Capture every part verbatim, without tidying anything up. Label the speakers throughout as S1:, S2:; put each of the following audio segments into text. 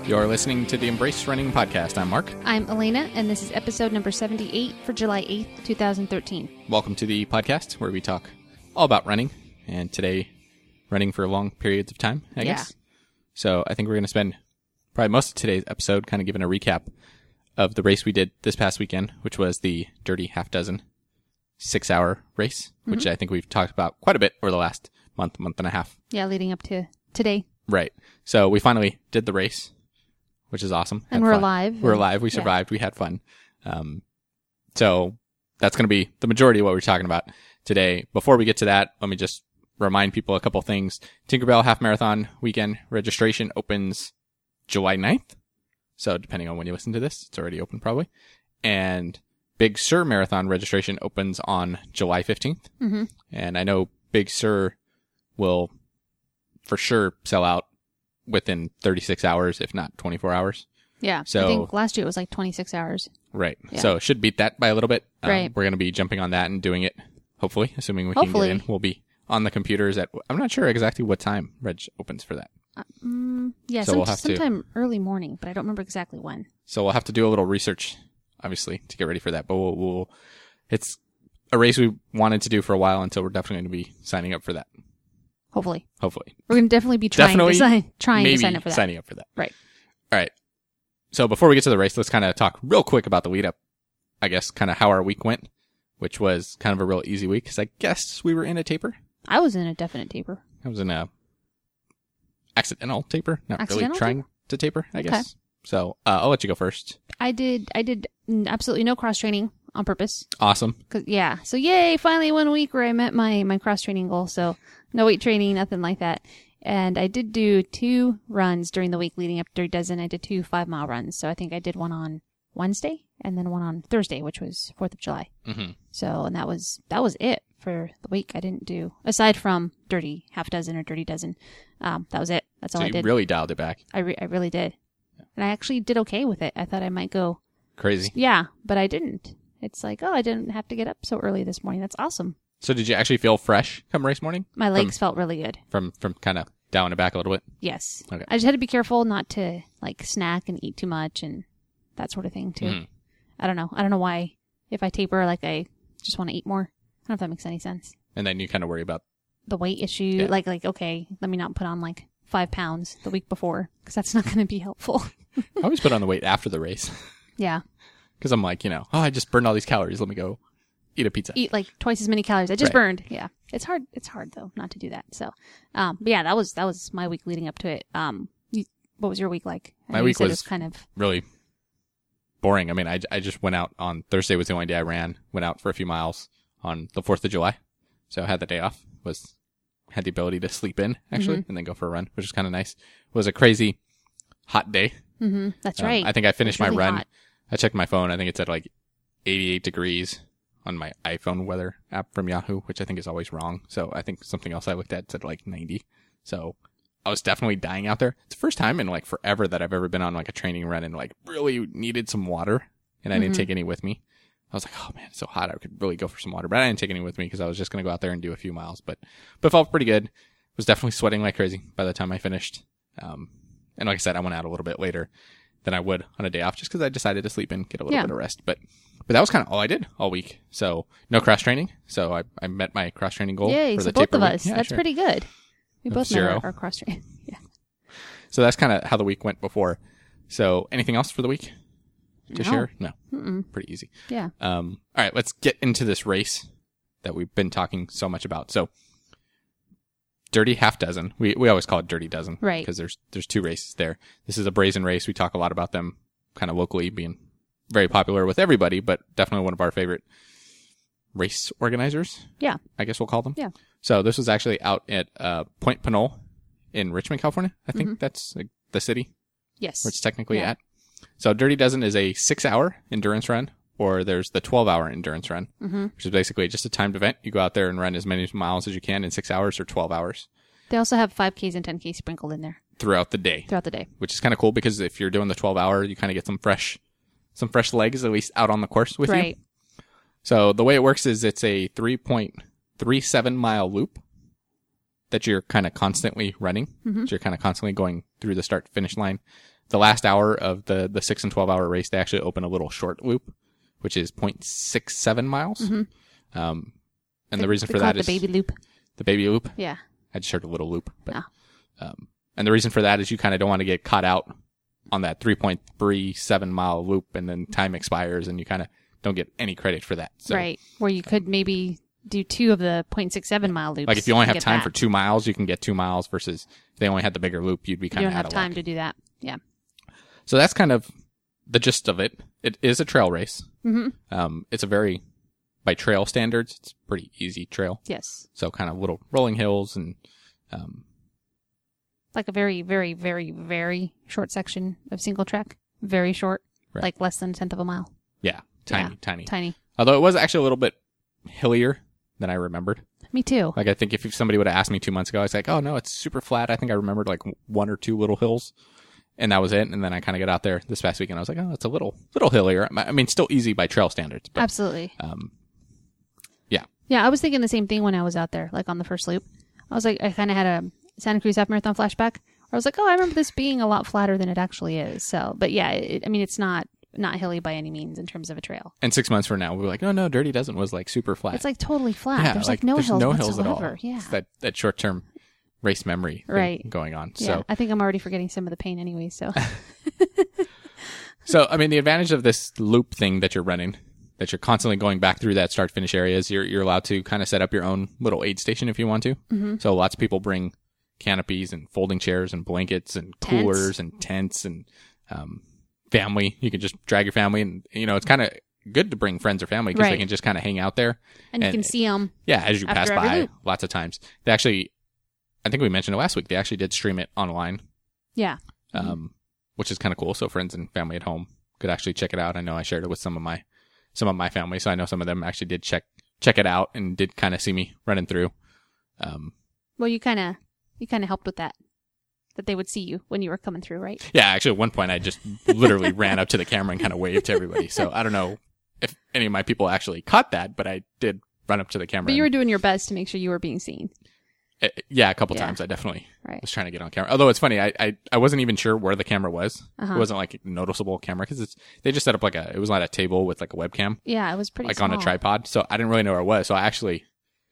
S1: You're listening to the Embrace Running Podcast. I'm Mark.
S2: I'm Elena, and this is episode number seventy-eight for July eighth, twenty thirteen.
S1: Welcome to the podcast where we talk all about running, and today, running for long periods of time, I
S2: Yeah.
S1: guess. So I think we're going to spend probably most of today's episode kind of giving a recap of the race we did this past weekend, which was the Dirty Half Dozen six-hour race, mm-hmm. which I think we've talked about quite a bit over the last month, month and a half.
S2: Yeah, leading up to today.
S1: Right. So we finally did the race, which is awesome.
S2: And
S1: Had
S2: we're
S1: fun.
S2: alive.
S1: We're alive. We survived. Yeah. We had fun. Um, so that's going to be the majority of what we're talking about today. Before we get to that, let me just remind people a couple things. Tinkerbell Half Marathon weekend registration opens July ninth. So depending on when you listen to this, it's already open probably. And Big Sur Marathon registration opens on July fifteenth.
S2: Mm-hmm.
S1: And I know Big Sur will for sure sell out within thirty-six hours, if not twenty-four hours.
S2: Yeah.
S1: So,
S2: I think last year it was like twenty-six hours.
S1: Right.
S2: Yeah.
S1: So it should beat that by a little bit. Um,
S2: right.
S1: We're going to be jumping on that and doing it, hopefully, assuming we
S2: hopefully.
S1: can get in. We'll be on the computers at, I'm not sure exactly what time Reg opens for that.
S2: Uh, mm, yeah,
S1: so
S2: some,
S1: we'll have
S2: sometime
S1: to,
S2: early morning, but I don't remember exactly when.
S1: So we'll have to do a little research, obviously, to get ready for that. But we'll, we'll it's a race we wanted to do for a while, until we're definitely going to be signing up for that.
S2: Hopefully.
S1: Hopefully.
S2: We're going to definitely be trying,
S1: definitely,
S2: to, sign, trying
S1: maybe
S2: to sign up for that.
S1: signing up for that.
S2: Right.
S1: All right. So before we get to the race, let's kind of talk real quick about the lead up. I guess kind of how our week went, which was kind of a real easy week because I guess we were in a taper.
S2: I was in a definite taper.
S1: I was in a accidental taper, not
S2: accidental
S1: really trying
S2: taper?
S1: to taper, I
S2: okay.
S1: guess. So uh, I'll let you go first.
S2: I did. I did absolutely no cross training on purpose.
S1: Awesome.
S2: Cause yeah. So yay! Finally, one week where I met my my cross training goal. So no weight training, nothing like that. And I did do two runs during the week leading up to Dirty Dozen. I did two five mile runs. So I think I did one on Wednesday and then one on Thursday, which was Fourth of July.
S1: Mm-hmm.
S2: So and that was that was it for the week. I didn't do aside from Dirty Half Dozen or Dirty Dozen. Um, that was it. That's all
S1: so
S2: I
S1: you
S2: did.
S1: really dialed it back.
S2: I re- I really did. And I actually did okay with it. I thought I might go
S1: crazy.
S2: Yeah, but I didn't. It's like, oh, I didn't have to get up so early this morning. That's awesome.
S1: So did you actually feel fresh come race morning?
S2: My legs
S1: from,
S2: felt really good.
S1: From from kind of dialing it back a little bit?
S2: Yes.
S1: Okay.
S2: I just had to be careful not to like snack and eat too much and that sort of thing too.
S1: Mm.
S2: I don't know. I don't know why if I taper, like I just want to eat more. I don't know if that makes any sense.
S1: And then you kind of worry about
S2: the weight issue.
S1: Yeah.
S2: Like, like okay, let me not put on like five pounds the week before because that's not going to be helpful.
S1: I always put on the weight after the race.
S2: Yeah.
S1: Because I'm like, you know, oh, I just burned all these calories. Let me go eat a pizza.
S2: Eat like twice as many calories I just
S1: right.
S2: burned. Yeah. It's hard. It's hard though not to do that. So, um, but yeah, that was, that was my week leading up to it. Um, you, what was your week like? I
S1: My
S2: know
S1: week
S2: you said
S1: was,
S2: it was kind of
S1: really boring. I mean, I, I just went out on Thursday was the only day I ran, went out for a few miles on the fourth of July. So I had the day off, was, had the ability to sleep in actually,
S2: mm-hmm.
S1: and then go for a run, which was kind of nice. It was a crazy hot day.
S2: Mm-hmm. That's
S1: um,
S2: right.
S1: I think I finished
S2: really
S1: my run.
S2: hot.
S1: I checked my phone. I think it's at like eighty-eight degrees on my iPhone weather app from Yahoo, which I think is always wrong. So I think something else I looked at said like ninety. So I was definitely dying out there. It's the first time in like forever that I've ever been on like a training run and like really needed some water, and I
S2: mm-hmm.
S1: didn't take any with me. I was like, oh man, it's so hot. I could really go for some water, but I didn't take any with me because I was just going to go out there and do a few miles, but, but it felt pretty good. Was definitely sweating like crazy by the time I finished. Um, and like I said, I went out a little bit later than I would on a day off just because I decided to sleep in, get a little
S2: yeah.
S1: bit of rest. But, but that was kind of all I did all week. So no cross training. So I, I met my cross training goal.
S2: Yay,
S1: for
S2: so
S1: the
S2: both
S1: taper
S2: of
S1: week.
S2: us.
S1: Yeah,
S2: That's
S1: sure.
S2: pretty good. We both
S1: Zero.
S2: met our, our cross training. Yeah.
S1: So that's kind of how the week went before. So anything else for the week to
S2: No.
S1: share? No.
S2: Mm-mm.
S1: Pretty easy.
S2: Yeah.
S1: Um, all right, let's get into this race that we've been talking so much about. So, Dirty Half Dozen. We we always call it Dirty Dozen,
S2: right?
S1: Because there's there's two races there. This is a brazen race. We talk a lot about them, kind of locally, being very popular with everybody, but definitely one of our favorite race organizers.
S2: Yeah,
S1: I guess we'll call them.
S2: Yeah.
S1: So this was actually out at uh, Point Pinole in Richmond, California. I think
S2: mm-hmm.
S1: that's like, the city.
S2: Yes.
S1: Where it's technically
S2: yeah.
S1: at. So Dirty Dozen is a six-hour endurance run, or there's the twelve-hour endurance run,
S2: mm-hmm.
S1: which is basically just a timed event. You go out there and run as many miles as you can in six hours or twelve hours.
S2: They also have five Ks and ten Ks sprinkled in there.
S1: Throughout the day.
S2: Throughout the day.
S1: Which is kind of cool because if you're doing the twelve-hour, you kind of get some fresh some fresh legs, at least out on the course with
S2: right.
S1: you. So the way it works is it's a three point three seven mile loop that you're kind of constantly running.
S2: Mm-hmm.
S1: So you're kind of constantly going through the start to finish line. the last hour of the, the six and twelve hour race, they actually open a little short loop, which is zero point six seven miles. Mm-hmm. Um, and
S2: they,
S1: the reason
S2: they
S1: for
S2: call
S1: that
S2: it
S1: is
S2: the baby loop.
S1: the baby loop.
S2: Yeah.
S1: I just heard a little loop, but,
S2: No.
S1: um, and the reason for that is you kind of don't want to get caught out on that three point three seven mile loop, and then time expires and you kind of don't get any credit for that. So,
S2: right. Where you could maybe do two of the zero point six seven mile loops.
S1: like if you only
S2: and
S1: have
S2: get
S1: time
S2: that.
S1: for two miles, you can get two miles versus if they only had the bigger loop, you'd be
S2: You
S1: kind of
S2: don't
S1: out
S2: have
S1: of
S2: time
S1: luck.
S2: to do that. Yeah.
S1: So that's kind of the gist of it. It is a trail race.
S2: Mm-hmm.
S1: Um, it's a very, by trail standards, it's a pretty easy trail.
S2: Yes.
S1: So kind of little rolling hills and, um,
S2: Like a very, very, very, very short section of single track. Very short.
S1: Right.
S2: Like less than a tenth of a mile.
S1: yeah, tiny,
S2: Yeah.
S1: tiny.
S2: Tiny.
S1: Although it was actually a little bit hillier than I remembered.
S2: Me too.
S1: Like I think if somebody would have asked me two months ago, I was like, oh no, it's super flat. I think I remembered like one or two little hills. And that was it. And then I kind of got out there this past weekend. I was like, oh, it's a little, little hillier. I mean, still easy by trail standards. But,
S2: Absolutely.
S1: um, yeah.
S2: Yeah, I was thinking the same thing when I was out there, like on the first loop. I was like, I kind of had a Santa Cruz half marathon flashback. I was like, oh, I remember this being a lot flatter than it actually is. So, but yeah, it, I mean, it's not not hilly by any means in terms of a trail.
S1: And six months from now, we're like, no, no, Dirty Dozen was like super flat.
S2: It's like totally flat.
S1: yeah,
S2: there's like, no
S1: there's
S2: hills
S1: no
S2: whatsoever.
S1: hills at all.
S2: Yeah.
S1: It's that, that short-term race memory thing
S2: Right.
S1: going on.
S2: Yeah.
S1: So,
S2: I think I'm already forgetting some of the pain anyway. So,
S1: so, I mean, the advantage of this loop thing that you're running, that you're constantly going back through that start finish area is you're, you're allowed to kind of set up your own little aid station if you want to. Mm-hmm. So lots of people bring canopies and folding chairs and blankets and
S2: Tents.
S1: coolers and tents and, um, family. You can just drag your family and, you know, it's kind of good to bring friends or family because
S2: Right.
S1: they can just kind of hang out there.
S2: and you
S1: And-
S2: can see them.
S1: Yeah, as you pass
S2: After every
S1: by
S2: loop.
S1: lots of times. They actually, I think we mentioned it last week, they actually did stream it online,
S2: Yeah.
S1: um, which is kind of cool. So friends and family at home could actually check it out. I know I shared it with some of my, some of my family. So I know some of them actually did check, check it out and did kind of see me running through. Um,
S2: Well, you kind of you kind of helped with that. That they would see you when you were coming through, right?
S1: yeah, actually at one point I just literally ran up to the camera and kind of waved to everybody. So I don't know if any of my people actually caught that, but I did run up to the camera.
S2: But you
S1: and-
S2: were doing your best to make sure you were being seen.
S1: Uh, yeah, a couple
S2: Yeah.
S1: times I definitely
S2: Right.
S1: was trying to get on camera. Although it's funny, I I, I wasn't even sure where the camera was.
S2: Uh-huh.
S1: It wasn't like a noticeable camera because it's they just set up like a it was like a table with like a webcam
S2: Yeah, it was pretty
S1: like
S2: small.
S1: on a tripod. So I didn't really know where it was. So I actually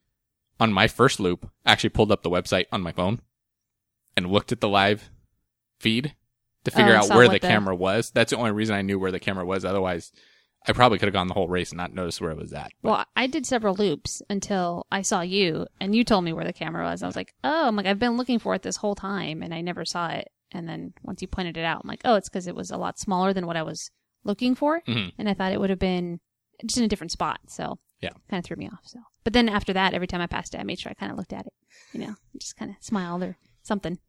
S1: on my first loop actually pulled up the website on my phone and looked at the live feed to figure
S2: Oh, and
S1: out
S2: saw
S1: where
S2: what
S1: the
S2: the-
S1: camera was. That's the only reason I knew where the camera was. Otherwise, I probably could have gone the whole race and not noticed where it was at. But
S2: Well, I did several loops until I saw you, and you told me where the camera was. I was like, oh, I'm like, I've been looking for it this whole time, and I never saw it. And then once you pointed it out, I'm like, oh, it's because it was a lot smaller than what I was looking for,
S1: Mhm.
S2: and I thought it would have been just in a different spot. So
S1: Yeah.
S2: kind of threw me off. So, but then after that, every time I passed it, I made sure I kind of looked at it, you know, just kind of smiled or something.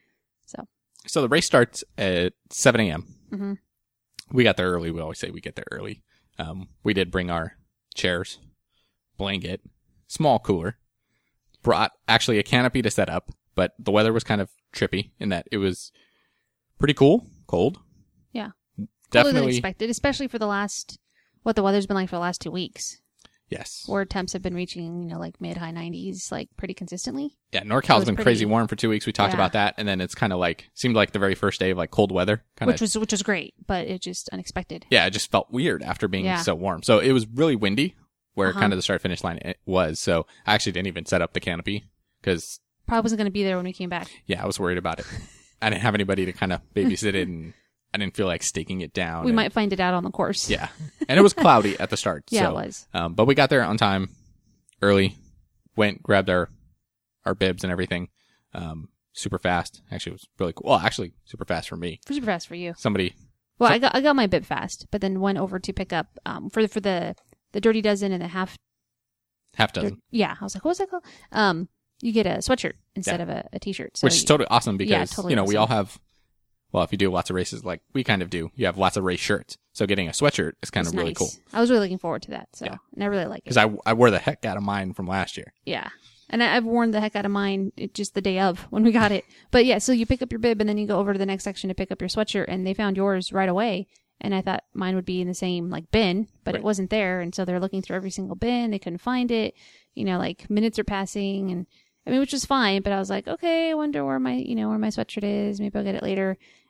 S2: So
S1: So the race starts at seven a.m.
S2: hmm
S1: We got there early. We always say we get there early. Um, we did bring our chairs, blanket, small cooler, brought actually a canopy to set up, but the weather was kind of trippy in that it was pretty cool, cold.
S2: yeah, cooler than
S1: Definitely.
S2: expected, especially for the last what the weather's been like for the last two weeks.
S1: Yes.
S2: Where temps have been reaching, you know, like mid high nineties, like pretty consistently.
S1: Yeah,
S2: It
S1: NorCal's
S2: was
S1: been
S2: pretty-
S1: crazy warm for two weeks. We talked
S2: Yeah.
S1: about that, and then it's kind of like seemed like the very first day of like cold weather. Kind
S2: Which
S1: of,
S2: was which was great, but it just unexpected.
S1: yeah, it just felt weird after being
S2: Yeah.
S1: so warm. So it was really windy, where
S2: Uh-huh.
S1: kind of the start finish line it was. So I actually didn't even set up the canopy because
S2: Probably wasn't going to be there when we came back.
S1: yeah, I was worried about it. I didn't have anybody to kind of babysit it, and I didn't feel like staking it down.
S2: We
S1: and-
S2: might find it out on the course.
S1: yeah, and it was cloudy at the start.
S2: Yeah,
S1: so,
S2: it was.
S1: Um, but we got there on time, early. Went, grabbed our our bibs and everything, um, super fast. Actually, it was really cool. Well, actually, super fast for me.
S2: Super fast for you.
S1: Somebody,
S2: Well, I got I got my bib fast, but then went over to pick up um for the for the the Dirty Dozen and the half.
S1: half dozen,
S2: Yeah, I was like, what was that called? Um, you get a sweatshirt instead
S1: Yeah.
S2: of a, a t-shirt. So
S1: which is
S2: you-
S1: totally awesome because
S2: Yeah, totally
S1: you know we all
S2: awesome.
S1: have. Well, if you do lots of races like we kind of do, you have lots of race shirts. So getting a sweatshirt is kind
S2: it's
S1: of really
S2: nice.
S1: cool.
S2: I was really looking forward to that. So
S1: Yeah.
S2: and I really like it.
S1: Because I, I wore the heck out of mine from last year.
S2: Yeah. And I, I've worn the heck out of mine it- just the day of when we got it. But yeah, so you pick up your bib and then you go over to the next section to pick up your sweatshirt, and they found yours right away. And I thought mine would be in the same like bin, but
S1: Right.
S2: it wasn't there. And so they're looking through every single bin. They couldn't find it. You know, like minutes are passing, and I mean, which was fine. But I was like, okay, I wonder where my, you know, where my sweatshirt is. Maybe I'll get it later.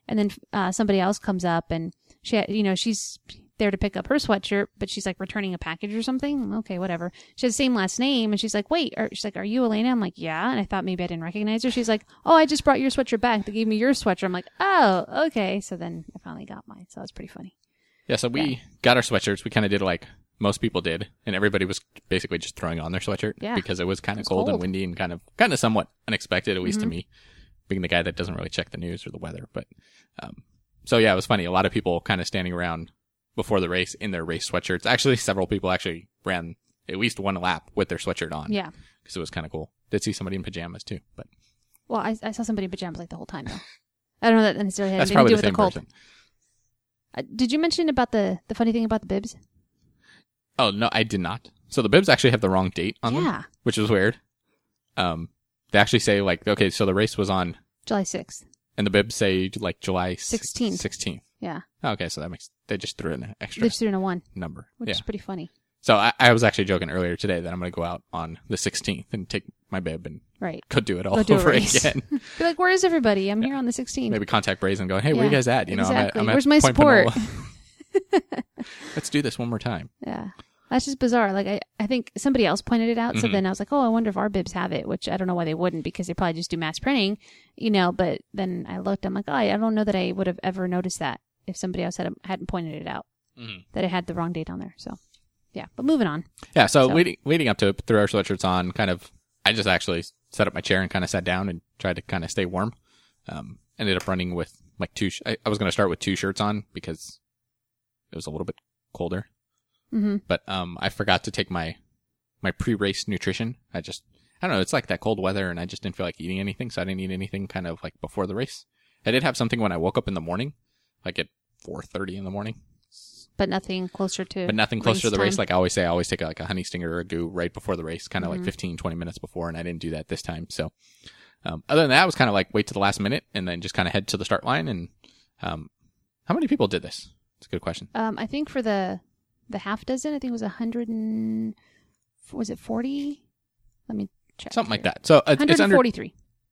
S2: And then uh, somebody else comes up and she, you know, she's there to pick up her sweatshirt, but she's like returning a package or something. Okay, whatever. She has the same last name, and she's like, "Wait," or she's like, "Are you Elena?" I'm like, "Yeah." And I thought maybe I didn't recognize her. She's like, "Oh, I just brought your sweatshirt back. They gave me your sweatshirt." I'm like, "Oh, okay." So then I finally got mine. So that was pretty funny.
S1: Yeah, so we
S2: Yeah.
S1: got our sweatshirts. We kind of did like most people did, and everybody was basically just throwing on their sweatshirt
S2: Yeah.
S1: because it was kind
S2: It
S1: of
S2: was
S1: cold, and
S2: cold.
S1: windy and kind of kind of somewhat unexpected, at least
S2: Mhm.
S1: to me, being the guy that doesn't really check the news or the weather. But um, so yeah, it was funny. A lot of people kind of standing around before the race in their race sweatshirts. Actually, several people actually ran at least one lap with their sweatshirt on.
S2: Yeah.
S1: Because it was kind of cool. Did see somebody in pajamas too, but
S2: Well, I, I saw somebody in pajamas like the whole time though. I don't know that necessarily had
S1: that's
S2: anything to
S1: probably
S2: do
S1: the
S2: with the
S1: same
S2: cold.
S1: person.
S2: Uh, did you mention about the the funny thing about the bibs?
S1: Oh no, I did not. So the bibs actually have the wrong date on them,
S2: Yeah,
S1: which is weird. Um, they actually say like, okay, so the race was on,
S2: July sixth.
S1: and the bibs say like July
S2: sixteenth.
S1: Sixteenth.
S2: Yeah,
S1: Oh, okay, so that makes they just threw in an extra
S2: they just threw in a one,
S1: number.
S2: which
S1: Yeah.
S2: is pretty funny.
S1: So I, I was actually joking earlier today that I'm going to go out on the sixteenth and take my bib and
S2: Right.
S1: go do it all
S2: Go do a
S1: over
S2: race.
S1: again.
S2: Be like, where is everybody? I'm here on the sixteenth.
S1: Maybe contact Brazen and go, hey, where
S2: Yeah,
S1: you guys at? You know,
S2: exactly.
S1: I'm at, I'm
S2: Where's
S1: at
S2: my
S1: Point
S2: support?
S1: Panola. Let's do this one more time.
S2: Yeah. That's just bizarre. Like, I, I think somebody else pointed it out. So
S1: Mhm.
S2: then I was like, oh, I wonder if our bibs have it, which I don't know why they wouldn't because they probably just do mass printing, you know. But then I looked, I'm like, oh, I don't know that I would have ever noticed that if somebody else had, hadn't pointed it out,
S1: Mhm.
S2: that it had the wrong date on there. So, yeah. But moving on.
S1: Yeah, so,
S2: So-
S1: leading leading up to it, threw our sweatshirts on, kind of, I just actually set up my chair and kind of sat down and tried to kind of stay warm. Um, ended up running with like two, sh- I, I was going to start with two shirts on because it was a little bit colder.
S2: Mm-hmm.
S1: But um, I forgot to take my my pre-race nutrition. I just, I don't know, it's like that cold weather and I just didn't feel like eating anything, so I didn't eat anything kind of like before the race. I did have something when I woke up in the morning, like at four thirty in the morning.
S2: But nothing closer to
S1: But nothing closer to the
S2: time.
S1: race. Like I always say, I always take like a honey stinger or a goo right before the race, kind of
S2: Mhm.
S1: like fifteen, twenty minutes before, and I didn't do that this time. So, um, other than that, I was kind of like wait to the last minute and then just kind of head to the start line. And, um, how many people did this? It's a good question.
S2: Um, I think for the the half dozen, I think it was a hundred and was it forty? Let me check.
S1: Something like
S2: here.
S1: that. So uh, it's under
S2: one forty-three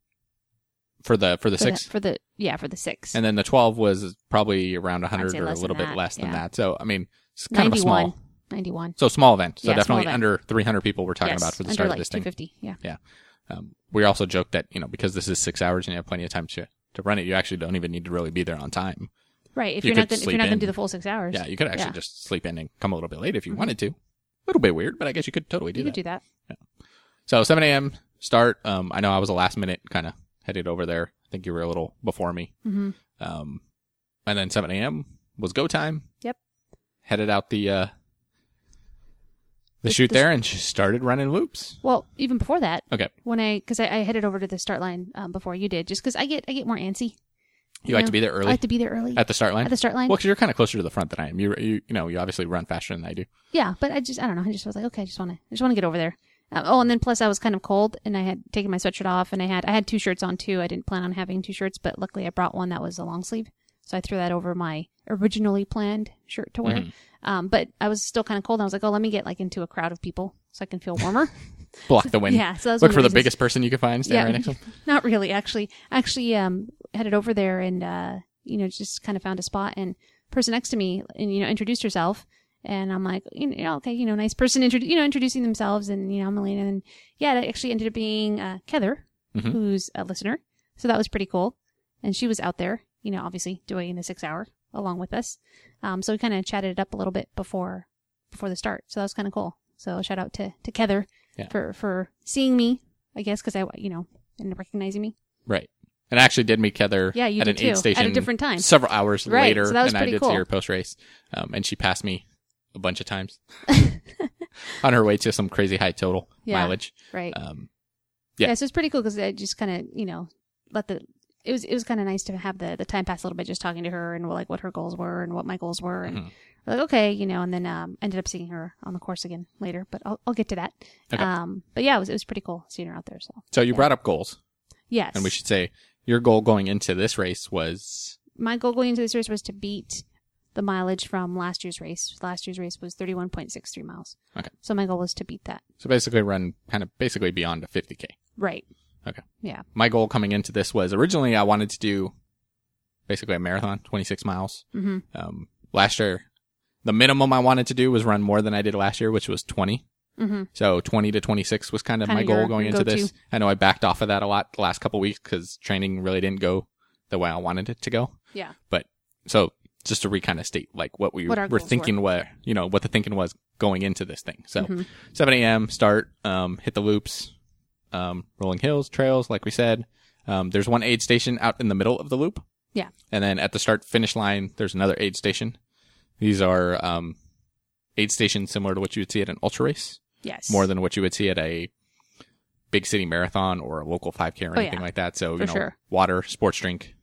S1: for the, for the
S2: for
S1: six.
S2: the, for the yeah for the six.
S1: And then the twelve was probably around one hundred
S2: say
S1: or a
S2: less
S1: little
S2: than
S1: bit
S2: that,
S1: less than
S2: yeah.
S1: that. So, I mean, it's kind of a
S2: ninety-one.
S1: small,
S2: ninety-one.
S1: so small event. So
S2: Yeah, small
S1: definitely
S2: event.
S1: under three hundred people we're talking
S2: yes,
S1: about for the
S2: under
S1: start
S2: like
S1: of this
S2: two
S1: thing.
S2: fifty. Yeah.
S1: Um, we also joked that, you know, because this is six hours and you have plenty of time to, to run it, you actually don't even need to really be there on time.
S2: Right. If
S1: You
S2: you are not
S1: could
S2: gonna, if
S1: sleep
S2: you're not going
S1: in.
S2: to do the full six hours.
S1: Yeah, you could actually
S2: Yeah.
S1: just sleep in and come a little bit late if you
S2: Mhm.
S1: wanted to. A little bit weird, but I guess you could totally do
S2: you
S1: that.
S2: could do that.
S1: So seven a.m. start. Um, I know I was a last minute kind of headed over there. I think you were a little before me.
S2: Mm-hmm.
S1: Um, and then seven a.m. was go time.
S2: Yep.
S1: Headed out the, uh, the
S2: The-
S1: chute
S2: the-
S1: there and she started running loops.
S2: Well, even before that,
S1: Okay.
S2: when I because I, I headed over to the start line um, before you did, just because I get I get more antsy.
S1: You like
S2: know?
S1: to be there
S2: I
S1: early
S2: like to be there early
S1: at the start line?
S2: at the start line.
S1: Well, because you're kind of closer to the front than I am. You, you, you know, you obviously run faster than I do.
S2: Yeah, but I just I don't know. I just was like, okay, I just want to I just want to get over there. Um, oh, and then plus I was kind of cold, and I had taken my sweatshirt off, and I had I had two shirts on too. I didn't plan on having two shirts, but luckily I brought one that was a long sleeve, so I threw that over my originally planned shirt to wear.
S1: Mhm.
S2: Um, but I was still kind of cold. And I was like, oh, let me get like into a crowd of people so I can feel warmer.
S1: Block the wind.
S2: Yeah, so that was
S1: Look
S2: one
S1: for
S2: of
S1: the
S2: reasons.
S1: biggest person you can find. Stand
S2: Yeah.
S1: right next to him.
S2: Not really, actually. Actually, um, headed over there and, uh, you know, just kind of found a spot and person next to me and, you know, introduced herself. And I'm like, you know, okay, you know, nice person, introdu- you know, introducing themselves. And, you know, I'm Elena. And yeah, it actually ended up being, uh, Heather,
S1: Mhm.
S2: who's a listener. So that was pretty cool. And she was out there, you know, obviously doing the six hour along with us. Um, so we kind of chatted it up a little bit before, before the start. So that was kind of cool. So shout out to, to Heather
S1: Yeah.
S2: for, for seeing me, I guess, cause I, you know, and recognizing me.
S1: Right. And I actually did meet Heather
S2: Yeah, you
S1: at
S2: did
S1: an aid
S2: too.
S1: station
S2: At a different time.
S1: several hours
S2: Right,
S1: later
S2: so that was
S1: than I
S2: pretty
S1: did
S2: cool.
S1: see her post race. Um, and she passed me a bunch of times on her way to some crazy high total
S2: Yeah.
S1: mileage.
S2: Right.
S1: Um,
S2: yeah.
S1: yeah.
S2: So it's pretty cool because I just kind of, you know, let the, it was, it was kind of nice to have the, the time pass a little bit, just talking to her and like what her goals were and what my goals were. And
S1: Mhm.
S2: we're like, okay, you know, and then, um, ended up seeing her on the course again later, but I'll, I'll get to that.
S1: Okay.
S2: Um, but yeah, it was, it was pretty cool seeing her out there. So
S1: so you
S2: Yeah.
S1: brought up goals,
S2: yes.
S1: and we should say your goal going into this race was
S2: My goal going into this race was to beat the mileage from last year's race. Last year's race was thirty-one point six three miles.
S1: Okay.
S2: So my goal was to beat that.
S1: so basically run kind of basically beyond a fifty K.
S2: Right.
S1: Okay.
S2: Yeah.
S1: My goal coming into this was originally I wanted to do basically a marathon, twenty-six miles.
S2: Mm-hmm.
S1: Um, last year, the minimum I wanted to do was run more than I did last year, which was twenty.
S2: Mm-hmm.
S1: So twenty to twenty-six was kind of
S2: Kinda
S1: my goal
S2: your-
S1: going
S2: your
S1: into
S2: go-to.
S1: this. I know I backed off of that a lot the last couple weeks because training really didn't go the way I wanted it to go.
S2: Yeah.
S1: But so just to re kind of state like what we
S2: What our
S1: were
S2: goals
S1: thinking, where you know what the thinking was going into this thing. So
S2: Mhm.
S1: seven a.m. start, um, hit the loops, um, rolling hills, trails, like we said. Um, there's one aid station out in the middle of the loop.
S2: Yeah.
S1: And then at the start finish line, there's another aid station. These are um, aid stations similar to what you would see at an ultra race,
S2: Yes.
S1: more than what you would see at a big city marathon or a local five K or
S2: Oh,
S1: anything
S2: yeah.
S1: like that. So,
S2: For
S1: you know,
S2: sure.
S1: water, sports drink,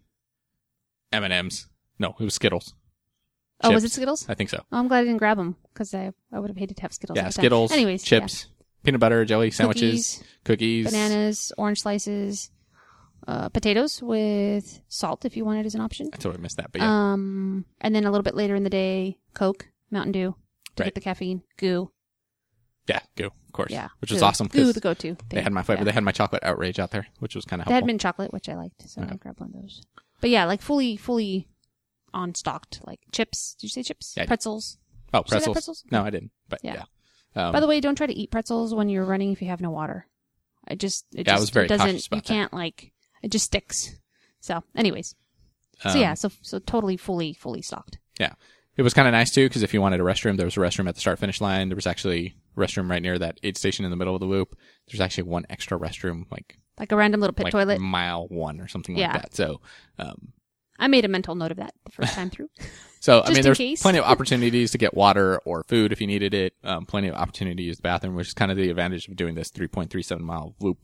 S1: M and M's. No, it was Skittles.
S2: Oh, was it
S1: Chips.
S2: Skittles?
S1: I think so.
S2: Oh, I'm glad I didn't grab them because I, I would have hated to have Skittles.
S1: Yeah,
S2: all the time.
S1: Skittles,
S2: Anyways,
S1: chips, peanut butter, jelly, sandwiches,
S2: Cookies,
S1: cookies.
S2: yeah. Bananas, orange slices, uh, potatoes with salt if you want it as an option.
S1: I totally missed that, but yeah.
S2: Um, and then a little bit later in the day, Coke, Mountain Dew to
S1: Right.
S2: get the caffeine, goo.
S1: yeah, go, of course.
S2: Yeah,
S1: Which was
S2: goo.
S1: awesome
S2: Goo,
S1: because
S2: the go-to.
S1: they
S2: thing.
S1: had my flavor.
S2: Yeah.
S1: They had my chocolate outrage out there, which was kind of
S2: They had
S1: helpful.
S2: mint chocolate, which I liked, so
S1: Okay.
S2: I grabbed one of those. But yeah, like fully, fully on stocked, like chips. Did you say chips?
S1: Yeah, I did.
S2: Pretzels.
S1: oh,
S2: Did you say that,
S1: pretzels.
S2: pretzels?
S1: No, I didn't. But yeah.
S2: Yeah.
S1: Um,
S2: By the way, don't try to eat pretzels when you're running if you have no water. I just, it
S1: Yeah, I
S2: just
S1: was very
S2: it doesn't,
S1: cautious about
S2: you
S1: that.
S2: can't like, it just sticks. So, anyways.
S1: um,
S2: so yeah, so, so totally, fully, fully stocked.
S1: Yeah. It was kind of nice too because if you wanted a restroom, there was a restroom at the start finish line. There was actually a restroom right near that aid station in the middle of the loop. There's actually one extra restroom, like
S2: Like a random little pit
S1: like
S2: toilet.
S1: mile one or something
S2: Yeah.
S1: like that. So, um,
S2: I made a mental note of that the first time through.
S1: so I
S2: Just
S1: mean,
S2: in
S1: there's
S2: case.
S1: plenty of opportunities to get water or food if you needed it. Um, plenty of opportunity to use the bathroom, which is kind of the advantage of doing this three point three seven mile loop.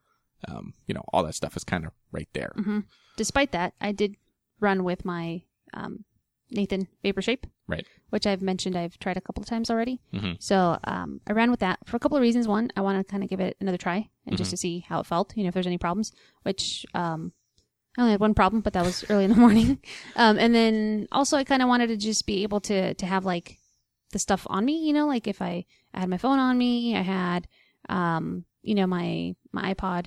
S1: Um, you know, all that stuff is kind of right there.
S2: hmm Despite that, I did run with my um, Nathan Vapor Shape,
S1: Right.
S2: which I've mentioned I've tried a couple of times already.
S1: hmm
S2: So um, I ran with that for a couple of reasons. One, I want to kind of give it another try and just to see how it felt, you know, if there's any problems, which um, I only had one problem, but that was early in the morning. Um, and then also I kind of wanted to just be able to, to have like the stuff on me, you know, like if I, I had my phone on me, I had, um, you know, my, my iPod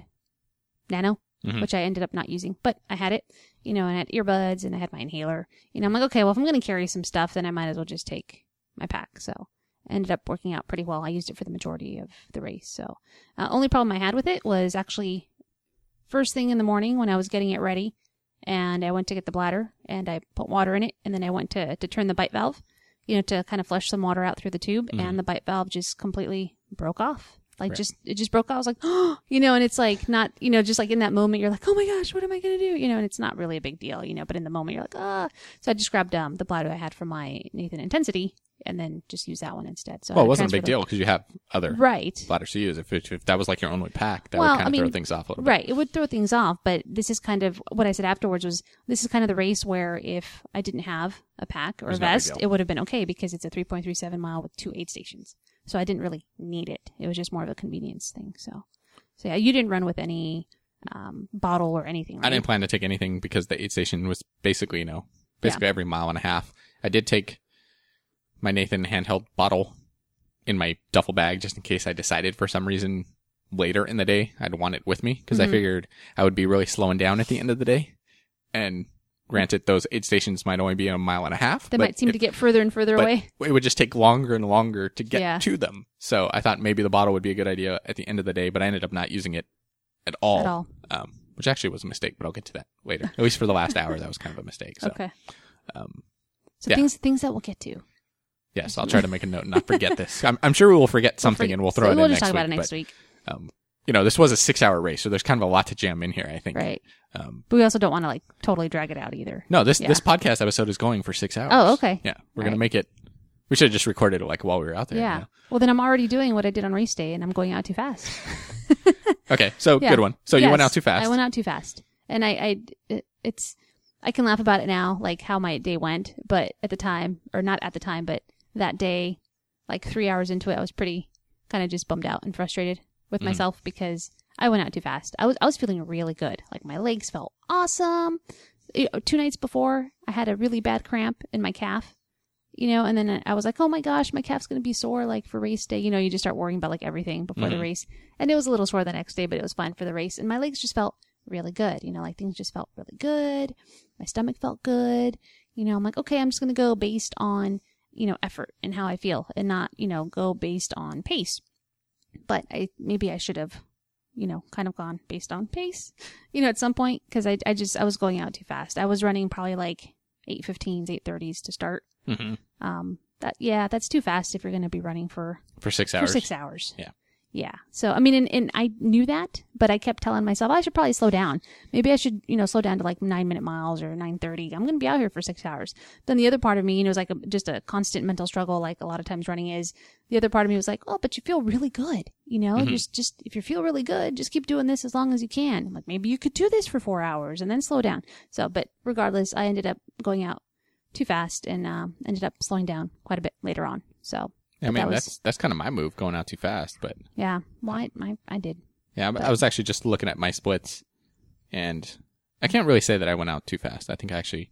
S2: Nano,
S1: Mhm.
S2: which I ended up not using, but I had it, you know, and I had earbuds and I had my inhaler. You know, I'm like, okay, well, if I'm going to carry some stuff, then I might as well just take my pack. So I ended up working out pretty well. I used it for the majority of the race. So uh, only problem I had with it was actually first thing in the morning when I was getting it ready and I went to get the bladder and I put water in it and then I went to, to turn the bite valve, you know, to kind of flush some water out through the tube
S1: Mhm.
S2: and the bite valve just completely broke off. Like
S1: Right.
S2: just, it just broke off. I was like, oh, you know, and it's like not, you know, just like in that moment, you're like, oh my gosh, what am I going to do? You know, and it's not really a big deal, you know, but in the moment you're like, ah, so I just grabbed, um, the bladder I had from my Nathan Intensity and then just used that one instead. So
S1: Well,
S2: I
S1: it wasn't a big
S2: transferred
S1: deal because you have other
S2: Right.
S1: bladders to use. If, it, if that was like your only pack, that
S2: Well,
S1: would kind
S2: I
S1: of throw
S2: mean,
S1: things off a little bit.
S2: Right. It would throw things off, but this is kind of what I said afterwards was this is kind of the race where if I didn't have a pack or a
S1: It's no big
S2: vest,
S1: deal.
S2: it would have been okay because it's a three point three seven mile with two aid stations. So I didn't really need it. It was just more of a convenience thing. So, so yeah, you didn't run with any um, bottle or anything, right?
S1: I didn't plan to take anything because the aid station was basically, you know, basically every mile and a half. I did take my Nathan handheld bottle in my duffel bag just in case I decided for some reason later in the day I'd want it with me because
S2: Mhm.
S1: I figured I would be really slowing down at the end of the day. And granted, those aid stations might only be a mile and a half.
S2: They
S1: but
S2: might seem
S1: it,
S2: to get further and further
S1: but
S2: away.
S1: it would just take longer and longer to get
S2: Yeah.
S1: to them. So I thought maybe the bottle would be a good idea at the end of the day, but I ended up not using it at all.
S2: At all.
S1: Um, which actually was a mistake, but I'll get to that later. At least for the last hour, that was kind of a mistake. So,
S2: Okay.
S1: um,
S2: So
S1: yeah.
S2: things things that we'll get to.
S1: yes, I'll try to make a note and not forget this. I'm, I'm sure we will forget something and we'll throw
S2: so
S1: it
S2: we'll
S1: in
S2: just
S1: next
S2: talk about
S1: week.
S2: it next
S1: but,
S2: week.
S1: Um, you know, this was a six hour race, so there's kind of a lot to jam in here, I think.
S2: Right.
S1: Um,
S2: But we also don't want to like totally drag it out either.
S1: no, this,
S2: Yeah.
S1: this podcast episode is going for six hours.
S2: Oh, okay.
S1: Yeah. We're
S2: All
S1: going
S2: right.
S1: to make it, we should have just recorded it like while we were out there.
S2: Yeah.
S1: you know?
S2: Well, then I'm already doing what I did on race day and I'm going out too fast.
S1: Okay. So
S2: Yeah.
S1: good one. So you
S2: Yes,
S1: went out too fast.
S2: I went out too fast. And I, I, it, it's, I can laugh about it now, like how my day went, but at the time, or not at the time, but that day, like three hours into it, I was pretty kind of just bummed out and frustrated with
S1: Mhm.
S2: myself because I went out too fast. I was, I was feeling really good. Like my legs felt awesome. You know, two nights before, I had a really bad cramp in my calf. You know, and then I was like, oh my gosh, my calf's going to be sore like for race day. You know, you just start worrying about like everything before the
S1: Mhm.
S2: race. And it was a little sore the next day, but it was fine for the race. And my legs just felt really good. You know, like things just felt really good. My stomach felt good. You know, I'm like, okay, I'm just going to go based on, you know, effort and how I feel and not, you know, go based on pace. But I, maybe I should have, you know, kind of gone based on pace, you know, at some point. Cause I, I just, I was going out too fast. I was running probably like eight fifteens, eight thirties to start.
S1: Mm-hmm.
S2: Um, that, yeah, that's too fast if you're going to be running for,
S1: For six hours.
S2: for six hours.
S1: Yeah.
S2: Yeah. So, I mean, and, and I knew that, but I kept telling myself I should probably slow down. Maybe I should, you know, slow down to like nine minute miles or nine thirty. I'm going to be out here for six hours. Then the other part of me, you know, was like a, just a constant mental struggle. Like a lot of times running is the other part of me was like, oh, but you feel really good. You know,
S1: Mm-hmm.
S2: just, just if you feel really good, just keep doing this as long as you can. I'm like, maybe you could do this for four hours and then slow down. So, but regardless, I ended up going out too fast and, um, ended up slowing down quite a bit later on. So,
S1: I mean,
S2: that was-
S1: that's that's kind of my move, going out too fast. But
S2: yeah, well, I, I, I did.
S1: yeah,
S2: But-
S1: I was actually just looking at my splits, and I can't really say that I went out too fast. I think I actually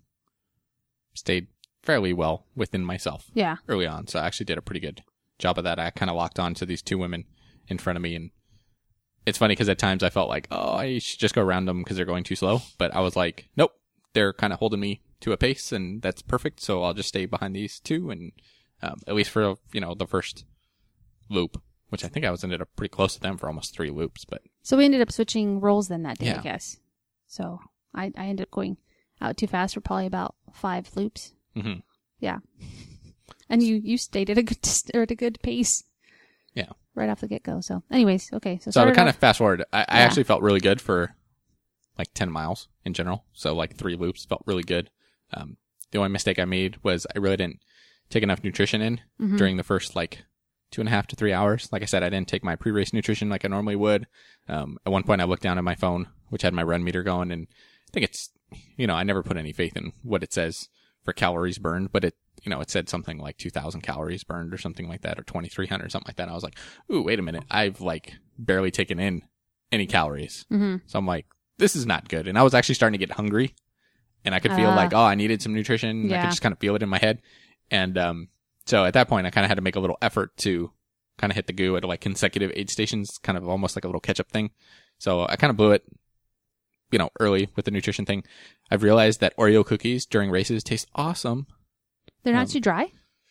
S1: stayed fairly well within myself
S2: Yeah.
S1: early on. So I actually did a pretty good job of that. I kind of locked on to these two women in front of me, and it's funny because at times I felt like, oh, I should just go around them because they're going too slow. But I was like, nope, they're kind of holding me to a pace, and that's perfect. So I'll just stay behind these two, and um, at least for, you know, the first loop, which I think I was ended up pretty close to them for almost three loops. But
S2: So we ended up switching roles then that day,
S1: Yeah.
S2: I guess. So I, I ended up going out too fast for probably about five loops.
S1: mhm.
S2: Yeah. And you, you stayed at a good, or at a good pace.
S1: Yeah.
S2: Right off the get go. So anyways, okay. So,
S1: So I
S2: started
S1: kind
S2: off-
S1: of fast forward. I, I
S2: Yeah.
S1: actually felt really good for like ten miles in general. So like three loops felt really good. Um, the only mistake I made was I really didn't take enough nutrition in
S2: Mhm.
S1: during the first like two and a half to three hours. Like I said, I didn't take my pre-race nutrition like I normally would. Um, at one point I looked down at my phone, which had my run meter going, and I think it's, you know, I never put any faith in what it says for calories burned, but it, you know, it said something like two thousand calories burned or something like that, or twenty-three hundred or something like that. And I was like, ooh, wait a minute. I've like barely taken in any calories.
S2: Mhm.
S1: So I'm like, this is not good. And I was actually starting to get hungry, and I could feel
S2: Ah.
S1: like, oh, I needed some nutrition. I
S2: Yeah.
S1: could just kind of feel it in my head. And, um, so at that point I kind of had to make a little effort to kind of hit the goo at like consecutive aid stations, kind of almost like a little catch up thing. So I kind of blew it, you know, early with the nutrition thing. I've realized that Oreo cookies during races taste awesome.
S2: They're not
S1: um,
S2: too dry?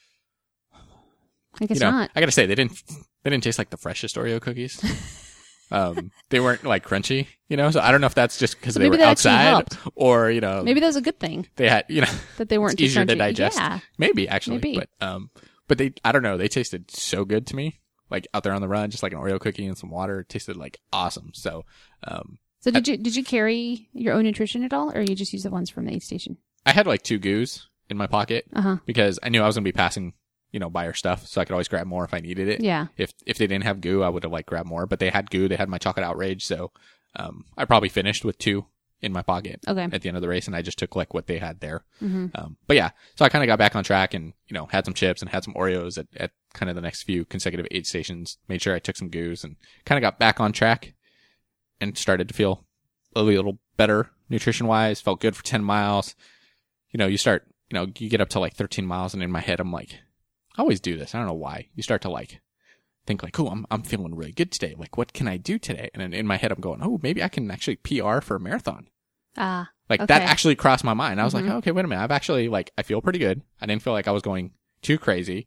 S2: I guess
S1: you know,
S2: not.
S1: I gotta say, they didn't, they didn't taste like the freshest Oreo cookies. um, they weren't like crunchy, you know, so I don't know if that's just because
S2: So
S1: they
S2: maybe
S1: were
S2: that actually
S1: outside
S2: helped.
S1: or, you know,
S2: Maybe that was a good thing
S1: they had, you know,
S2: that they weren't
S1: it's
S2: too
S1: easier to
S2: crunchy.
S1: digest.
S2: Yeah.
S1: Maybe actually,
S2: Maybe.
S1: but, um, but they, I don't know, they tasted so good to me. Like out there on the run, just like an Oreo cookie and some water, it tasted like awesome. So, um,
S2: So did you did you carry your own nutrition at all, or you just use the ones from the aid station?
S1: I had like two goos in my pocket
S2: Uh huh.
S1: because I knew I was going to be passing, you know, by her stuff. So I could always grab more if I needed it.
S2: Yeah.
S1: If, if they didn't have goo, I would have like grabbed more, but they had goo. They had my chocolate outrage. So, um, I probably finished with two in my pocket
S2: Okay.
S1: at the end of the race, and I just took like what they had there.
S2: Mm-hmm.
S1: Um, but yeah, so I kind of got back on track and, you know, had some chips and had some Oreos at, at kind of the next few consecutive aid stations, made sure I took some goos and kind of got back on track and started to feel a little better nutrition wise, felt good for ten miles. You know, you start, you know, you get up to like thirteen miles, and in my head, I'm like, I always do this. I don't know why. You start to like think like, oh, I'm, I'm feeling really good today. Like, what can I do today? And then in my head, I'm going, oh, maybe I can actually P R for a marathon.
S2: Ah.
S1: Like that
S2: Okay.
S1: actually crossed my mind. I was
S2: Mhm.
S1: like, okay, wait a minute. I've actually like, I feel pretty good. I didn't feel like I was going too crazy.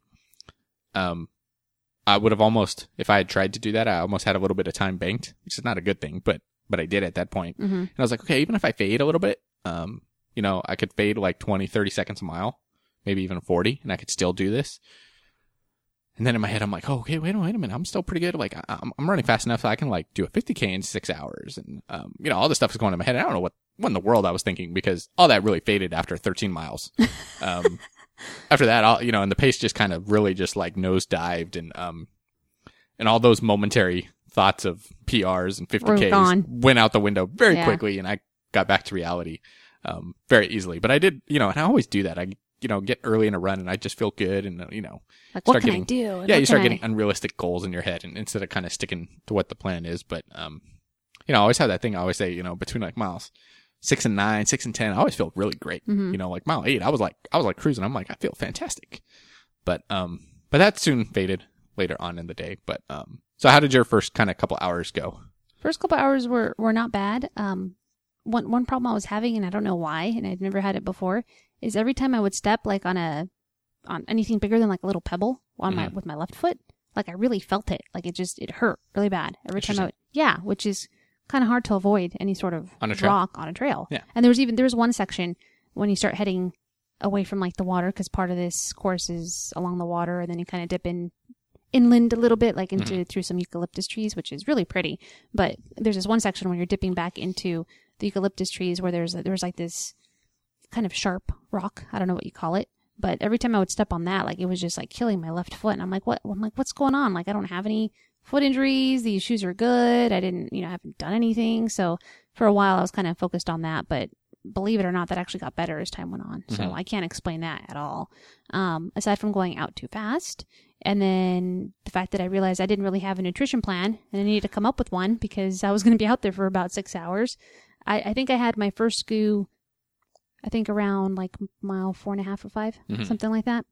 S1: Um, I would have almost, if I had tried to do that, I almost had a little bit of time banked, which is not a good thing, but, but I did at that point.
S2: Mm-hmm.
S1: And I was like, okay, even if I fade a little bit, um, you know, I could fade like twenty, thirty seconds a mile, maybe even forty, and I could still do this. And then in my head, I'm like, oh, okay, wait, wait a minute. I'm still pretty good. Like, I'm, I'm running fast enough so I can like do a fifty K in six hours. And, um, you know, all this stuff is going in my head. I don't know what, what in the world I was thinking, because all that really faded after thirteen miles. Um, after that, all, you know, and the pace just kind of really just like nose dived, and, um, and all those momentary thoughts of P Rs and fifty
S2: Were
S1: Ks
S2: gone.
S1: went out the window very
S2: Yeah.
S1: quickly, and I got back to reality, um, very easily. But I did, you know, and I always do that. I, you know, get early in a run and I just feel good, and, uh, you know,
S2: Like, what
S1: Start
S2: can
S1: getting-
S2: I do? And
S1: yeah,
S2: what
S1: you start
S2: can
S1: getting
S2: I-
S1: unrealistic goals in your head, and instead of kind of sticking to what the plan is. But, um, you know, I always have that thing. I always say, you know, between like miles six and nine, six and ten, I always feel really great.
S2: Mhm.
S1: You know, like mile eight, I was like, I was like cruising. I'm like, I feel fantastic. But, um, but that soon faded later on in the day. But, um, so how did your first kind of couple hours go?
S2: First couple hours were, were not bad. Um, one one problem I was having, and I don't know why, and I'd never had it before, is every time I would step like on a on anything bigger than like a little pebble on my
S1: Mhm.
S2: with my left foot, like I really felt it. Like it just it hurt really bad every time I would. Yeah, which is kind of hard to avoid any sort of
S1: On a trail.
S2: rock on a trail.
S1: Yeah.
S2: And there was even there was one section when you start heading away from like the water, because part of this course is along the water, and then you kind of dip in inland a little bit, like into through some eucalyptus trees, which is really pretty. But there's this one section when you're dipping back into the eucalyptus trees where there's there's like this kind of sharp rock. I don't know what you call it, but every time I would step on that, like it was just like killing my left foot. And I'm like, what? I'm like, what's going on? Like I don't have any foot injuries. These shoes are good. I didn't, you know, I haven't done anything. So for a while I was kind of focused on that, but believe it or not, that actually got better as time went on. So
S1: Mhm.
S2: I can't explain that at all. Um, aside from going out too fast. And then the fact that I realized I didn't really have a nutrition plan and I needed to come up with one because I was going to be out there for about six hours. I, I think I had my first S C U, I think around like mile four and a half or five,
S1: Mhm.
S2: something like that.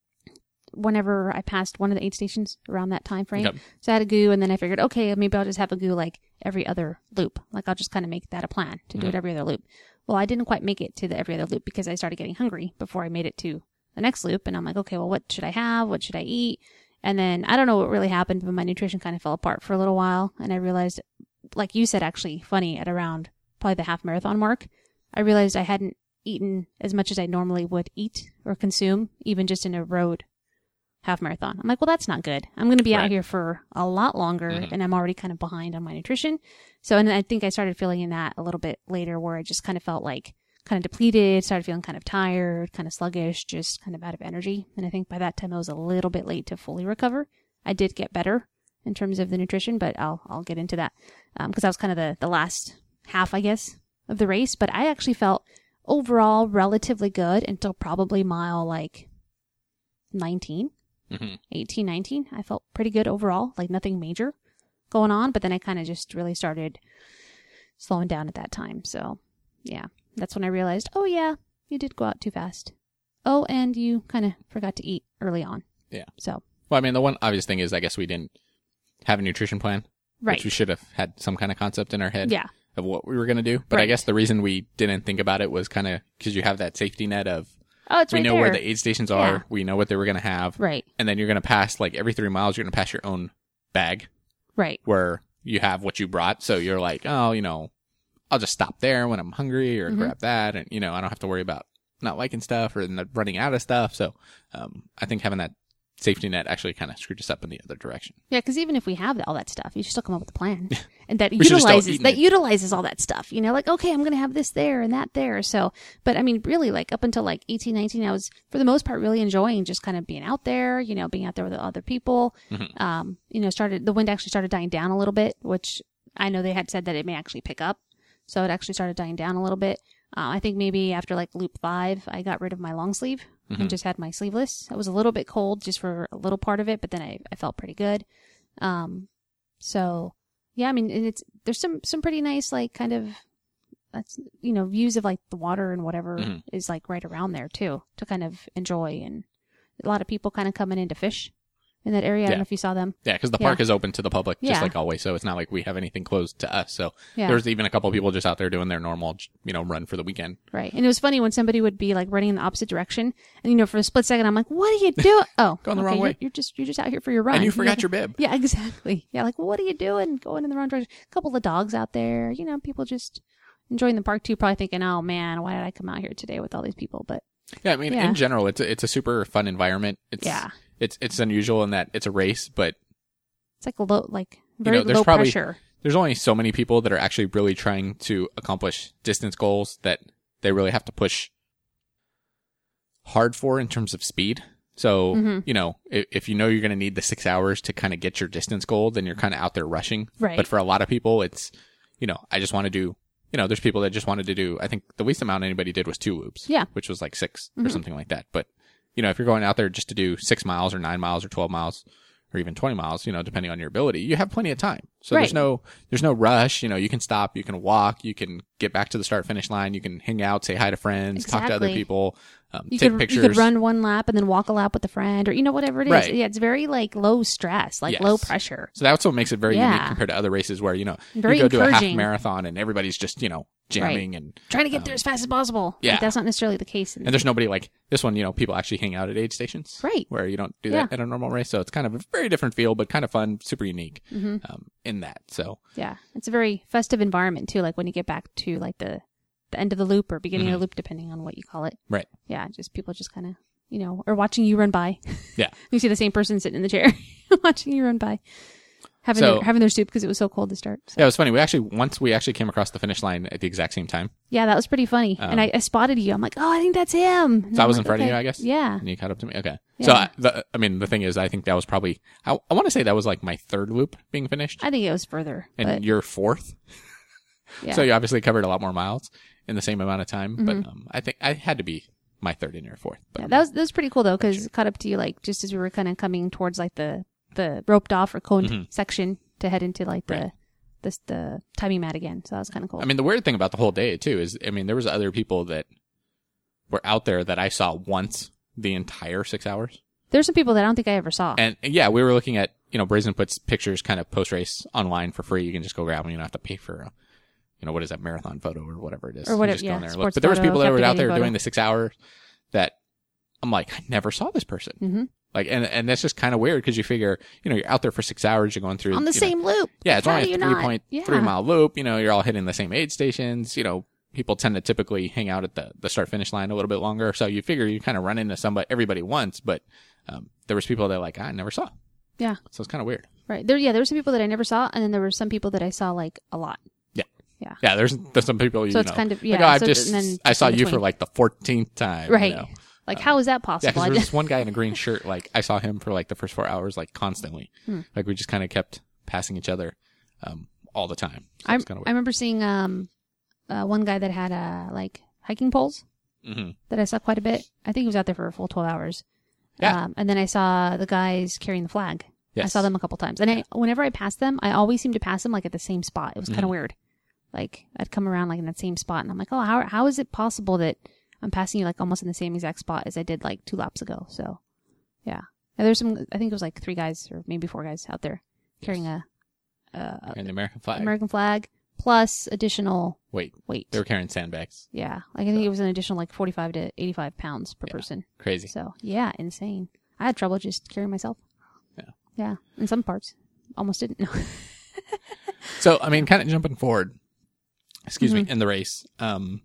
S2: Whenever I passed one of the aid stations around that time frame.
S1: Yep.
S2: So I had a G U, and then I figured, okay, maybe I'll just have a G U like every other loop. Like I'll just kind of make that a plan to do
S1: Mhm.
S2: it every other loop. Well, I didn't quite make it to the every other loop because I started getting hungry before I made it to the next loop. And I'm like, okay, well, what should I have? What should I eat? And then I don't know what really happened, but my nutrition kind of fell apart for a little while. And I realized, like you said, actually funny, at around probably the half marathon mark, I realized I hadn't eaten as much as I normally would eat or consume, even just in a road half marathon. I'm like, well, that's not good. I'm going to be
S1: Right.
S2: out here for a lot longer,
S1: Mhm.
S2: and I'm already kind of behind on my nutrition. So, and I think I started feeling in that a little bit later, where I just kind of felt like kind of depleted, started feeling kind of tired, kind of sluggish, just kind of out of energy. And I think by that time I was a little bit late to fully recover. I did get better in terms of the nutrition, but I'll I'll get into that because that was kind of the the last half, I guess, of the race. But I actually felt overall relatively good until probably mile like nineteen.
S1: Mhm.
S2: eighteen, nineteen. I felt pretty good overall, like nothing major going on, but then I kind of just really started slowing down at that time. So, yeah, that's when I realized, oh, yeah, you did go out too fast. Oh, and you kind of forgot to eat early on.
S1: Yeah.
S2: So,
S1: Well, I mean, the one obvious thing is I guess we didn't have a nutrition plan.
S2: right.
S1: Which we should have had some kind of concept in our head
S2: Yeah.
S1: of what we were going to do. But I
S2: Right.
S1: guess the reason we didn't think about it was kind of because you have that safety net of
S2: Oh, it's
S1: we
S2: right
S1: know
S2: there.
S1: where the aid stations are.
S2: Yeah.
S1: We know what they were going to have.
S2: Right.
S1: And then you're going to pass, like, every three miles, you're going to pass your own bag
S2: Right.
S1: where you have what you brought. So you're like, oh, you know, I'll just stop there when I'm hungry or
S2: Mhm.
S1: grab that. And, you know, I don't have to worry about not liking stuff or not running out of stuff. So um, I think having that safety net actually kind of screwed us up in the other direction.
S2: Yeah, because even if we have all that stuff, you should still come up with a plan, and that
S1: We should have still
S2: utilizes
S1: eaten
S2: that
S1: it.
S2: utilizes all that stuff. You know, like okay, I'm going to have this there and that there. So, but I mean, really, like up until like eighteen, nineteen, I was for the most part really enjoying just kind of being out there. You know, being out there with other people.
S1: Mhm.
S2: Um, you know, started the wind actually started dying down a little bit, which I know they had said that it may actually pick up. So it actually started dying down a little bit. Uh, I think maybe after like loop five, I got rid of my long sleeve
S1: Mhm.
S2: and just had my sleeveless. It was a little bit cold just for a little part of it, but then I, I felt pretty good. Um, so yeah, I mean, and it's, there's some, some pretty nice, like kind of, that's, you know, views of like the water and whatever
S1: Mhm.
S2: is like right around there too, to kind of enjoy. And a lot of people kind of coming in to fish in that area. I
S1: Yeah.
S2: don't know if you saw them.
S1: Yeah, because the
S2: Yeah.
S1: park is open to the public, just
S2: Yeah.
S1: like always. So it's not like we have anything closed to us. So
S2: Yeah.
S1: there's even a couple of people just out there doing their normal, you know, run for the weekend.
S2: Right. And it was funny when somebody would be like running in the opposite direction. And, you know, for a split second, I'm like, what are you doing? Oh,
S1: Going the
S2: okay,
S1: wrong
S2: you're-
S1: way.
S2: You're just, you're just out here for your run.
S1: And you
S2: know?
S1: forgot your bib.
S2: Yeah, exactly. Yeah, like, what are you doing? Going in the wrong direction. A couple of dogs out there, you know, people just enjoying the park too, probably thinking, oh man, why did I come out here today with all these people? But
S1: Yeah, I mean,
S2: Yeah.
S1: in general, it's a, it's a super fun environment. It's,
S2: yeah,
S1: it's, it's unusual in that it's a race, but
S2: it's like a low, like very
S1: know, there's
S2: low
S1: probably-
S2: pressure.
S1: there's only so many people that are actually really trying to accomplish distance goals that they really have to push hard for in terms of speed. So,
S2: Mhm.
S1: you know, if, if you know you're going to need the six hours to kind of get your distance goal, then you're kind of out there rushing.
S2: Right.
S1: But for a lot of people, it's, you know, I just want to do, you know, there's people that just wanted to do, I think the least amount anybody did was two loops.
S2: Yeah.
S1: Which was like six or
S2: Mhm.
S1: something like that. But, you know, if you're going out there just to do six miles or nine miles or twelve miles or even twenty miles, you know, depending on your ability, you have plenty of time. So
S2: Right.
S1: there's no, there's no rush. You know, you can stop, you can walk, you can get back to the start finish line, you can hang out, say hi to friends, talk to other
S2: Exactly.
S1: people, um,
S2: You
S1: take
S2: could
S1: pictures.
S2: you could run one lap and then walk a lap with a friend, or you know whatever it is.
S1: Right.
S2: Yeah, it's very like low stress, like
S1: Yes.
S2: low pressure.
S1: So that's what makes it very
S2: Yeah.
S1: unique compared to other races where, you know,
S2: Very
S1: you go to a half
S2: encouraging.
S1: marathon and everybody's just, you know, jamming and,
S2: Trying to get there as fast as possible.
S1: yeah.
S2: Like, that's not necessarily the case. In
S1: and there's nobody like this one, you know, people actually hang out at aid stations.
S2: Right.
S1: Where you don't do
S2: Yeah.
S1: that at a normal race. So it's kind of a very different feel, but kind of fun, super unique,
S2: Mm-hmm.
S1: um, in that. So
S2: Yeah, it's a very festive environment too. Like when you get back to like the the end of the loop or beginning of the loop, depending on what you call it.
S1: right.
S2: Yeah, just people just kind of you know, or watching you run by.
S1: Yeah.
S2: You see the same person sitting in the chair watching you run by, having
S1: So-
S2: their, having their soup because it was so cold to start. So.
S1: Yeah, it was funny. We actually, once we actually came across the finish line at the exact same time.
S2: Yeah, that was pretty funny.
S1: Um,
S2: and I, I spotted you. I'm like, oh, I think that's him. And
S1: So I
S2: I'm
S1: was
S2: like,
S1: in front
S2: okay.
S1: of you, I guess?
S2: Yeah.
S1: And you caught up to me? Okay.
S2: Yeah.
S1: So, I, the, I mean, the thing is, I think that was probably, I, I want to say that was like my third loop being finished.
S2: I think it was further.
S1: And
S2: but
S1: you're fourth.
S2: yeah.
S1: So you obviously covered a lot more miles in the same amount of time.
S2: Mm-hmm.
S1: But um, I think I had to be my third and your fourth. But
S2: yeah, that was that was pretty cool though, because it caught up to you like just as we were kind of coming towards like the the roped off or coned
S1: Mhm.
S2: section to head into like the
S1: Right.
S2: this the timing mat again. So that was kind of cool.
S1: I mean, the weird thing about the whole day too is, I mean, there was other people that were out there that I saw once the entire six hours.
S2: There's some people that I don't think I ever saw.
S1: And yeah, we were looking at, you know, Brazen puts pictures kind of post race online for free. You can just go grab them. You don't have to pay for a, you know, what is that, marathon photo or whatever it is.
S2: Or
S1: You
S2: whatever,
S1: just go
S2: yeah,
S1: in there and
S2: sports
S1: look. But there was
S2: photo,
S1: people that were out
S2: captivating
S1: there
S2: photo.
S1: doing the six hours that I'm like, I never saw this person.
S2: Mm-hmm.
S1: Like, and, and that's just kind of weird because you figure, you know, you're out there for six hours, you're going through
S2: On the
S1: you know,
S2: same loop.
S1: yeah, it's
S2: How
S1: only
S2: do
S1: a
S2: you
S1: three
S2: not?
S1: point
S2: Yeah.
S1: three mile loop. You know, you're all hitting the same aid stations. You know, people tend to typically hang out at the, the start finish line a little bit longer. So you figure you kind of run into somebody, everybody once, but um, there was people that like, I never saw.
S2: Yeah.
S1: So it's kind of weird.
S2: Right. There yeah, there were some people that I never saw, and then there were some people that I saw like a lot.
S1: Yeah.
S2: Yeah.
S1: Yeah. There's, there's some people, you
S2: So it's
S1: know,
S2: kind of-
S1: like,
S2: yeah,
S1: oh, I've
S2: so
S1: just,
S2: and then
S1: I saw
S2: in
S1: you for
S2: between.
S1: like the fourteenth time.
S2: Right.
S1: You know?
S2: Like how is that
S1: Yeah,
S2: possible?
S1: because
S2: I
S1: there was
S2: just-
S1: this one guy in a green shirt. Like I saw him for like the first four hours, like constantly.
S2: Hmm.
S1: Like we just kind of kept passing each other, um, all the time. So
S2: I,
S1: it's kind of
S2: I remember seeing um uh, one guy that had uh like hiking poles
S1: weird. Mm-hmm.
S2: that I saw quite a bit. I think he was out there for a full twelve hours.
S1: Yeah.
S2: Um, and then I saw the guys carrying the flag. I
S1: Yes.
S2: saw them a couple times. And I, whenever I passed them, I always seemed to pass them like at the same spot. It was kind of
S1: Mhm.
S2: weird. Like I'd come around like in that same spot and I'm like, oh, how, how is it possible that I'm passing you like almost in the same exact spot as I did like two laps ago? So yeah. And there's some, I think it was like three guys or maybe four guys out there carrying a, a
S1: And the American flag.
S2: American flag plus additional
S1: Wait,
S2: weight.
S1: they were carrying sandbags.
S2: Yeah. Like I think it was an additional like forty-five to eighty-five pounds per
S1: Yeah.
S2: person.
S1: Crazy.
S2: So yeah, insane. I had trouble just carrying myself.
S1: Yeah.
S2: Yeah. In some parts. Almost didn't. No.
S1: So, I mean, kind of jumping forward, excuse
S2: Mm-hmm.
S1: me, in the race, um,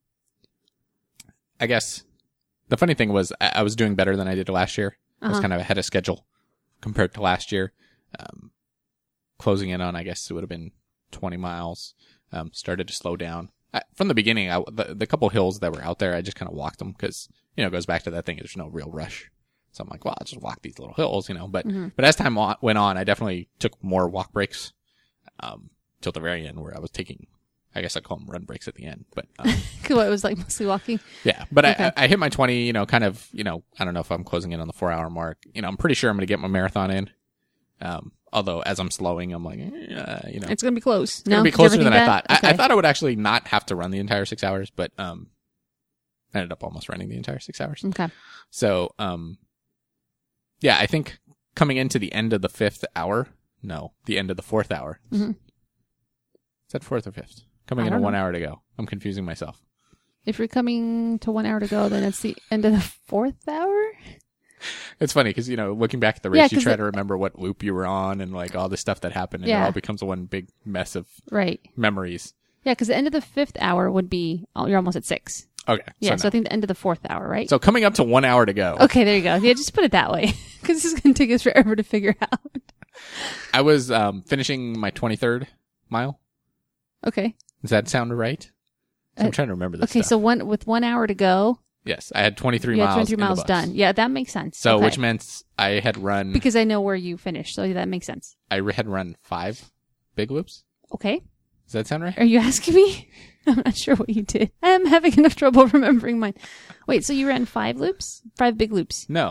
S1: I guess the funny thing was I, I was doing better than I did last year. I was
S2: Uh-huh.
S1: kind of ahead of schedule compared to last year. Um, closing in on, I guess it would have been twenty miles, um, started to slow down. I, from the beginning, I, the, the couple hills that were out there, I just kind of walked them because, you know, it goes back to that thing. There's no real rush. So I'm like, well, I'll just walk these little hills, you know, but,
S2: Mm-hmm.
S1: but as time on, went on, I definitely took more walk breaks, um, till the very end where I was taking, I guess I call them run breaks at the end, but, um,
S2: What it was like mostly walking.
S1: yeah, but
S2: Okay.
S1: I, I hit my twenty, you know, kind of, you know, I don't know if I'm closing in on the four hour mark, you know, I'm pretty sure I'm going to get my marathon in. Um, although as I'm slowing, I'm like, eh, uh, you know,
S2: It's gonna be close.
S1: It's gonna
S2: No?
S1: be
S2: Did you ever
S1: closer than
S2: think
S1: I thought.
S2: that?
S1: I, I
S2: Okay.
S1: thought I would actually not have to run the entire six hours, but um, I ended up almost running the entire six hours.
S2: Okay.
S1: So um, yeah, I think coming into the end of the fifth hour, no, the end of the fourth hour.
S2: Mhm.
S1: Is that fourth or fifth? Coming
S2: I
S1: in
S2: don't
S1: at one
S2: know.
S1: hour to go. I'm confusing myself.
S2: If you're coming to one hour to go, then it's the end of the fourth hour.
S1: It's funny because, you know, looking back at the
S2: Yeah,
S1: race, you
S2: 'cause
S1: try
S2: it-
S1: to remember what loop you were on and like all the stuff that happened, and
S2: Yeah.
S1: it all becomes one big mess of
S2: Right.
S1: memories.
S2: Yeah, because the end of the fifth hour would be oh, you're almost at six.
S1: Okay.
S2: Yeah,
S1: So,
S2: so,
S1: no.
S2: I think the end of the fourth hour, right?
S1: so coming up to one hour to go.
S2: Okay, there you go. Yeah, just put it that way, because this is gonna take us forever to figure out.
S1: I was um, finishing my twenty-third mile.
S2: Okay.
S1: Does that sound right? So I'm
S2: Uh,
S1: trying to remember this
S2: Okay,
S1: stuff.
S2: so one with one hour to go,
S1: Yes, I had twenty-three
S2: you had
S1: miles.
S2: twenty-three
S1: in the
S2: miles
S1: bus.
S2: done. Yeah, that makes sense.
S1: So,
S2: Okay.
S1: which meant I had run.
S2: because I know where you finished, so that makes sense.
S1: I had run five big loops.
S2: Okay.
S1: Does that sound right?
S2: Are you asking me? I'm not sure what you did. I'm having enough trouble remembering mine. Wait, so you ran five loops? Five big loops?
S1: No,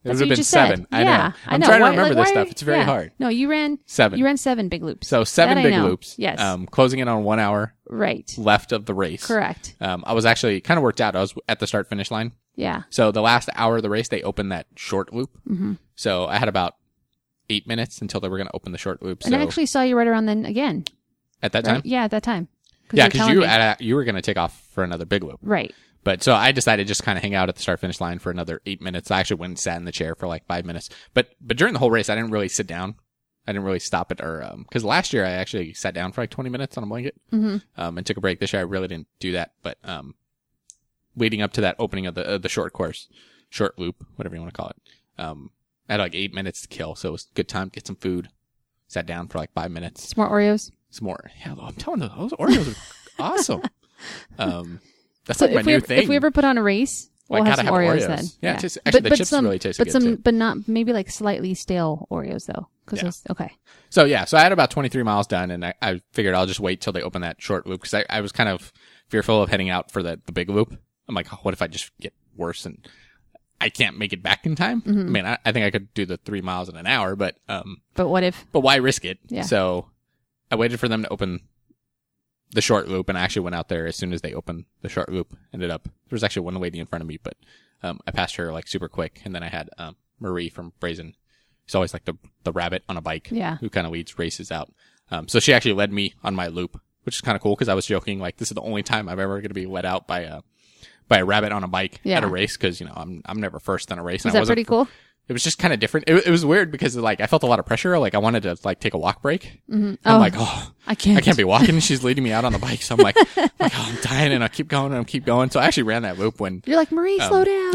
S1: It would
S2: That's
S1: have
S2: what you
S1: been
S2: just
S1: seven.
S2: said.
S1: I
S2: yeah,
S1: know.
S2: I
S1: I'm
S2: know.
S1: trying
S2: Why-
S1: to remember
S2: like,
S1: this
S2: why-
S1: stuff. It's very
S2: yeah.
S1: hard.
S2: No, you ran
S1: Seven.
S2: You ran seven big loops.
S1: So seven
S2: That I
S1: big
S2: know.
S1: loops.
S2: Yes.
S1: Um, closing in on one hour
S2: Right.
S1: left of the race.
S2: Correct.
S1: Um, I was actually kind of worked out. I was at the start finish line.
S2: Yeah.
S1: So the last hour of the race, they opened that short loop.
S2: Mm-hmm.
S1: So I had about eight minutes until they were going to open the short loop.
S2: And
S1: so
S2: I actually saw you right around then again.
S1: at that
S2: Right?
S1: time,
S2: Yeah, at that time.
S1: yeah,
S2: you're
S1: because
S2: telling
S1: you
S2: me.
S1: at, you were going to take off for another big loop.
S2: Right.
S1: But so I decided just kind of hang out at the start finish line for another eight minutes. I actually went and sat in the chair for like five minutes. But but during the whole race, I didn't really sit down. I didn't really stop it or um because last year I actually sat down for like twenty minutes on a blanket
S2: Mm-hmm.
S1: um and took a break. This year I really didn't do that. But um leading up to that opening of the uh, the short course, short loop, whatever you want to call it, um I had like eight minutes to kill, so it was a good time to get some food. Sat down for like five minutes.
S2: Some more Oreos.
S1: Some more. Yeah, I'm telling you, those Oreos are awesome. Um. That's
S2: So
S1: like my
S2: if we
S1: new
S2: ever,
S1: thing.
S2: if we ever put on a race,
S1: Well,
S2: we'll
S1: I
S2: have
S1: gotta
S2: some
S1: have
S2: Oreos,
S1: Oreos.
S2: then.
S1: Yeah, it tastes- actually, the chips
S2: some,
S1: really tasted
S2: but
S1: good,
S2: some,
S1: too.
S2: but not maybe like slightly stale Oreos though. Cause
S1: Yeah.
S2: those, okay.
S1: So yeah, so I had about twenty-three miles done, and I, I figured I'll just wait till they open that short loop because I, I was kind of fearful of heading out for the, the big loop. I'm like, oh, what if I just get worse and I can't make it back in time?
S2: Mm-hmm.
S1: I mean, I, I think I could do the three miles in an hour, but um,
S2: But what if?
S1: but why risk it?
S2: Yeah.
S1: So I waited for them to open the short loop, and I actually went out there as soon as they opened the short loop. Ended up there was actually one lady in front of me, but um, I passed her like super quick, and then I had um, Marie from Brazen. She's always like the the rabbit on a bike,
S2: Yeah.
S1: who kind of leads races out. Um, so she actually led me on my loop, which is kind of cool because I was joking like this is the only time I'm ever going to be led out by a by a rabbit on a bike
S2: Yeah.
S1: at a race because you know I'm I'm never first in a race.
S2: Is
S1: and I
S2: that
S1: wasn't
S2: pretty cool?
S1: It was just kind of different. It, it was weird because like I felt a lot of pressure. Like I wanted to like take a walk break.
S2: Mm-hmm.
S1: I'm
S2: Oh,
S1: like, oh,
S2: I can't.
S1: I can't be walking. And she's leading me out on the bike. So I'm like, like oh, I'm dying, and I keep going and I keep going. So I actually ran that loop when
S2: You're like, Marie,
S1: Um,
S2: slow down.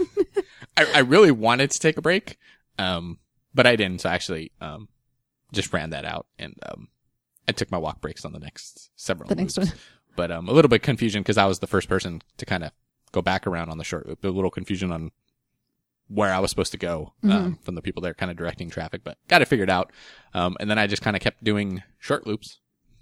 S1: I, I really wanted to take a break, um, but I didn't. So I actually um, just ran that out, and um, I took my walk breaks on the next several.
S2: The next
S1: loops.
S2: one.
S1: But um, a little bit confusion because I was the first person to kind of go back around on the short loop. A little confusion on where I was supposed to go um,
S2: Mm-hmm.
S1: from the people there kind of directing traffic, but got it figured out. Um, and then I just kind of kept doing short loops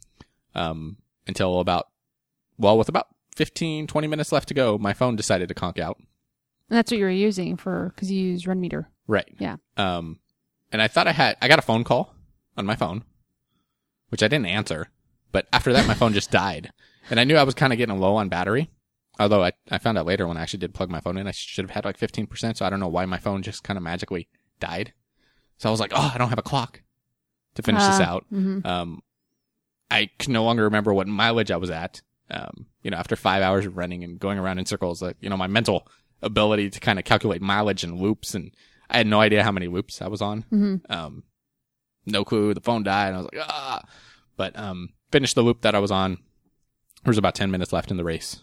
S1: um, until about, well, with about fifteen, twenty minutes left to go, my phone decided to conk out.
S2: And that's what you were using for, because you use Run Meter.
S1: Right.
S2: Yeah.
S1: Um, and I thought I had, I got a phone call on my phone, which I didn't answer, but after that, my phone just died. And I knew I was kind of getting low on battery. Although I, I found out later when I actually did plug my phone in, I should have had like fifteen percent. So I don't know why my phone just kind of magically died. So I was like, oh, I don't have a clock to finish this
S2: Uh,
S1: out.
S2: mhm.
S1: Um, I can no longer remember what mileage I was at. Um, you know, after five hours of running and going around in circles, like, you know, my mental ability to kind of calculate mileage and loops, and I had no idea how many loops I was on.
S2: Mhm.
S1: Um, no clue. The phone died, and I was like, ah. But um, finished the loop that I was on. There was about ten minutes left in the race.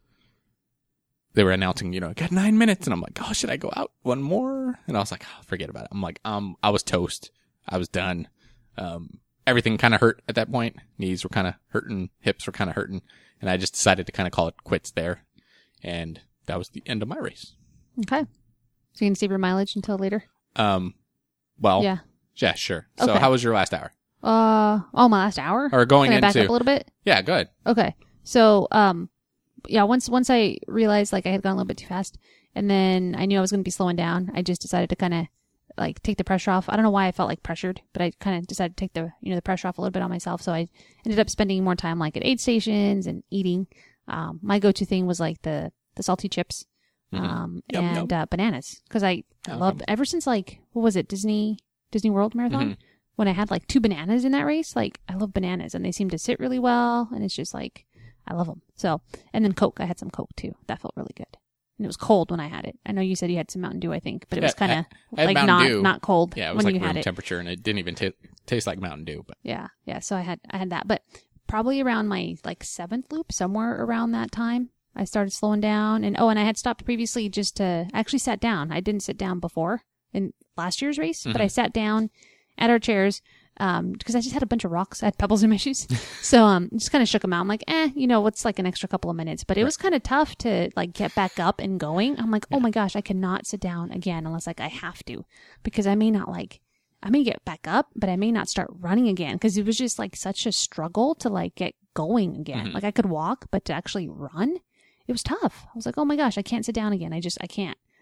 S1: They were announcing, you know, got nine minutes, and I'm like, oh, should I go out one more? And I was like, oh, forget about it. I'm like, um, I was toast. I was done. Um, everything kind of hurt at that point. Knees were kind of hurting, hips were kind of hurting, and I just decided to kind of call it quits there. And that was the end of my race.
S2: Okay. So you can save your mileage until later?
S1: Um, well,
S2: Yeah.
S1: yeah, sure. So
S2: Okay.
S1: how was your last hour?
S2: Uh, oh, my last hour?
S1: Or going
S2: Can I back
S1: into,
S2: up a little bit?
S1: yeah, go ahead.
S2: Okay. So, um, yeah, once, once I realized like I had gone a little bit too fast and then I knew I was going to be slowing down, I just decided to kind of like take the pressure off. I don't know why I felt like pressured, but I kind of decided to take the, you know, the pressure off a little bit on myself. So I ended up spending more time like at aid stations and eating. Um, my go-to thing was like the, the salty chips,
S1: Mhm.
S2: um,
S1: Yum,
S2: and,
S1: yum.
S2: uh, bananas. Cause I, I
S1: Oh,
S2: loved, ever since like, what was it? Disney, Disney World Marathon?
S1: Mhm.
S2: When I had like two bananas in that race, like I love bananas and they seem to sit really well. And it's just like, I love them. So, and then Coke. I had some Coke too. That felt really good. And it was cold when I had it. I know you said you had some Mountain Dew, I think, but it
S1: Yeah,
S2: was kind of
S1: I had
S2: like
S1: Mountain
S2: not
S1: Dew.
S2: not cold
S1: Yeah, it was
S2: when
S1: like
S2: you had
S1: room
S2: it.
S1: temperature, and it didn't even ta- taste like Mountain Dew. But
S2: Yeah, yeah. So I had I had that, but probably around my like seventh loop, somewhere around that time, I started slowing down. And oh, and I had stopped previously just to I actually sat down. I didn't sit down before in last year's race, but I sat down at our chairs. Um, because I just had a bunch of rocks. I had pebbles in my shoes. So, um, just kind of shook them out. I'm like, eh, you know, what's like an extra couple of minutes, but it was kind of tough to like get back up and going. I'm like, oh my gosh, I cannot sit down again unless like I have to, because I may not like, I may get back up, but I may not start running again. Cause it was just like such a struggle to like get going again.
S1: Mhm.
S2: Like I could walk, but to actually run, it was tough. I was like, oh my gosh, I can't sit down again. I just, I can't.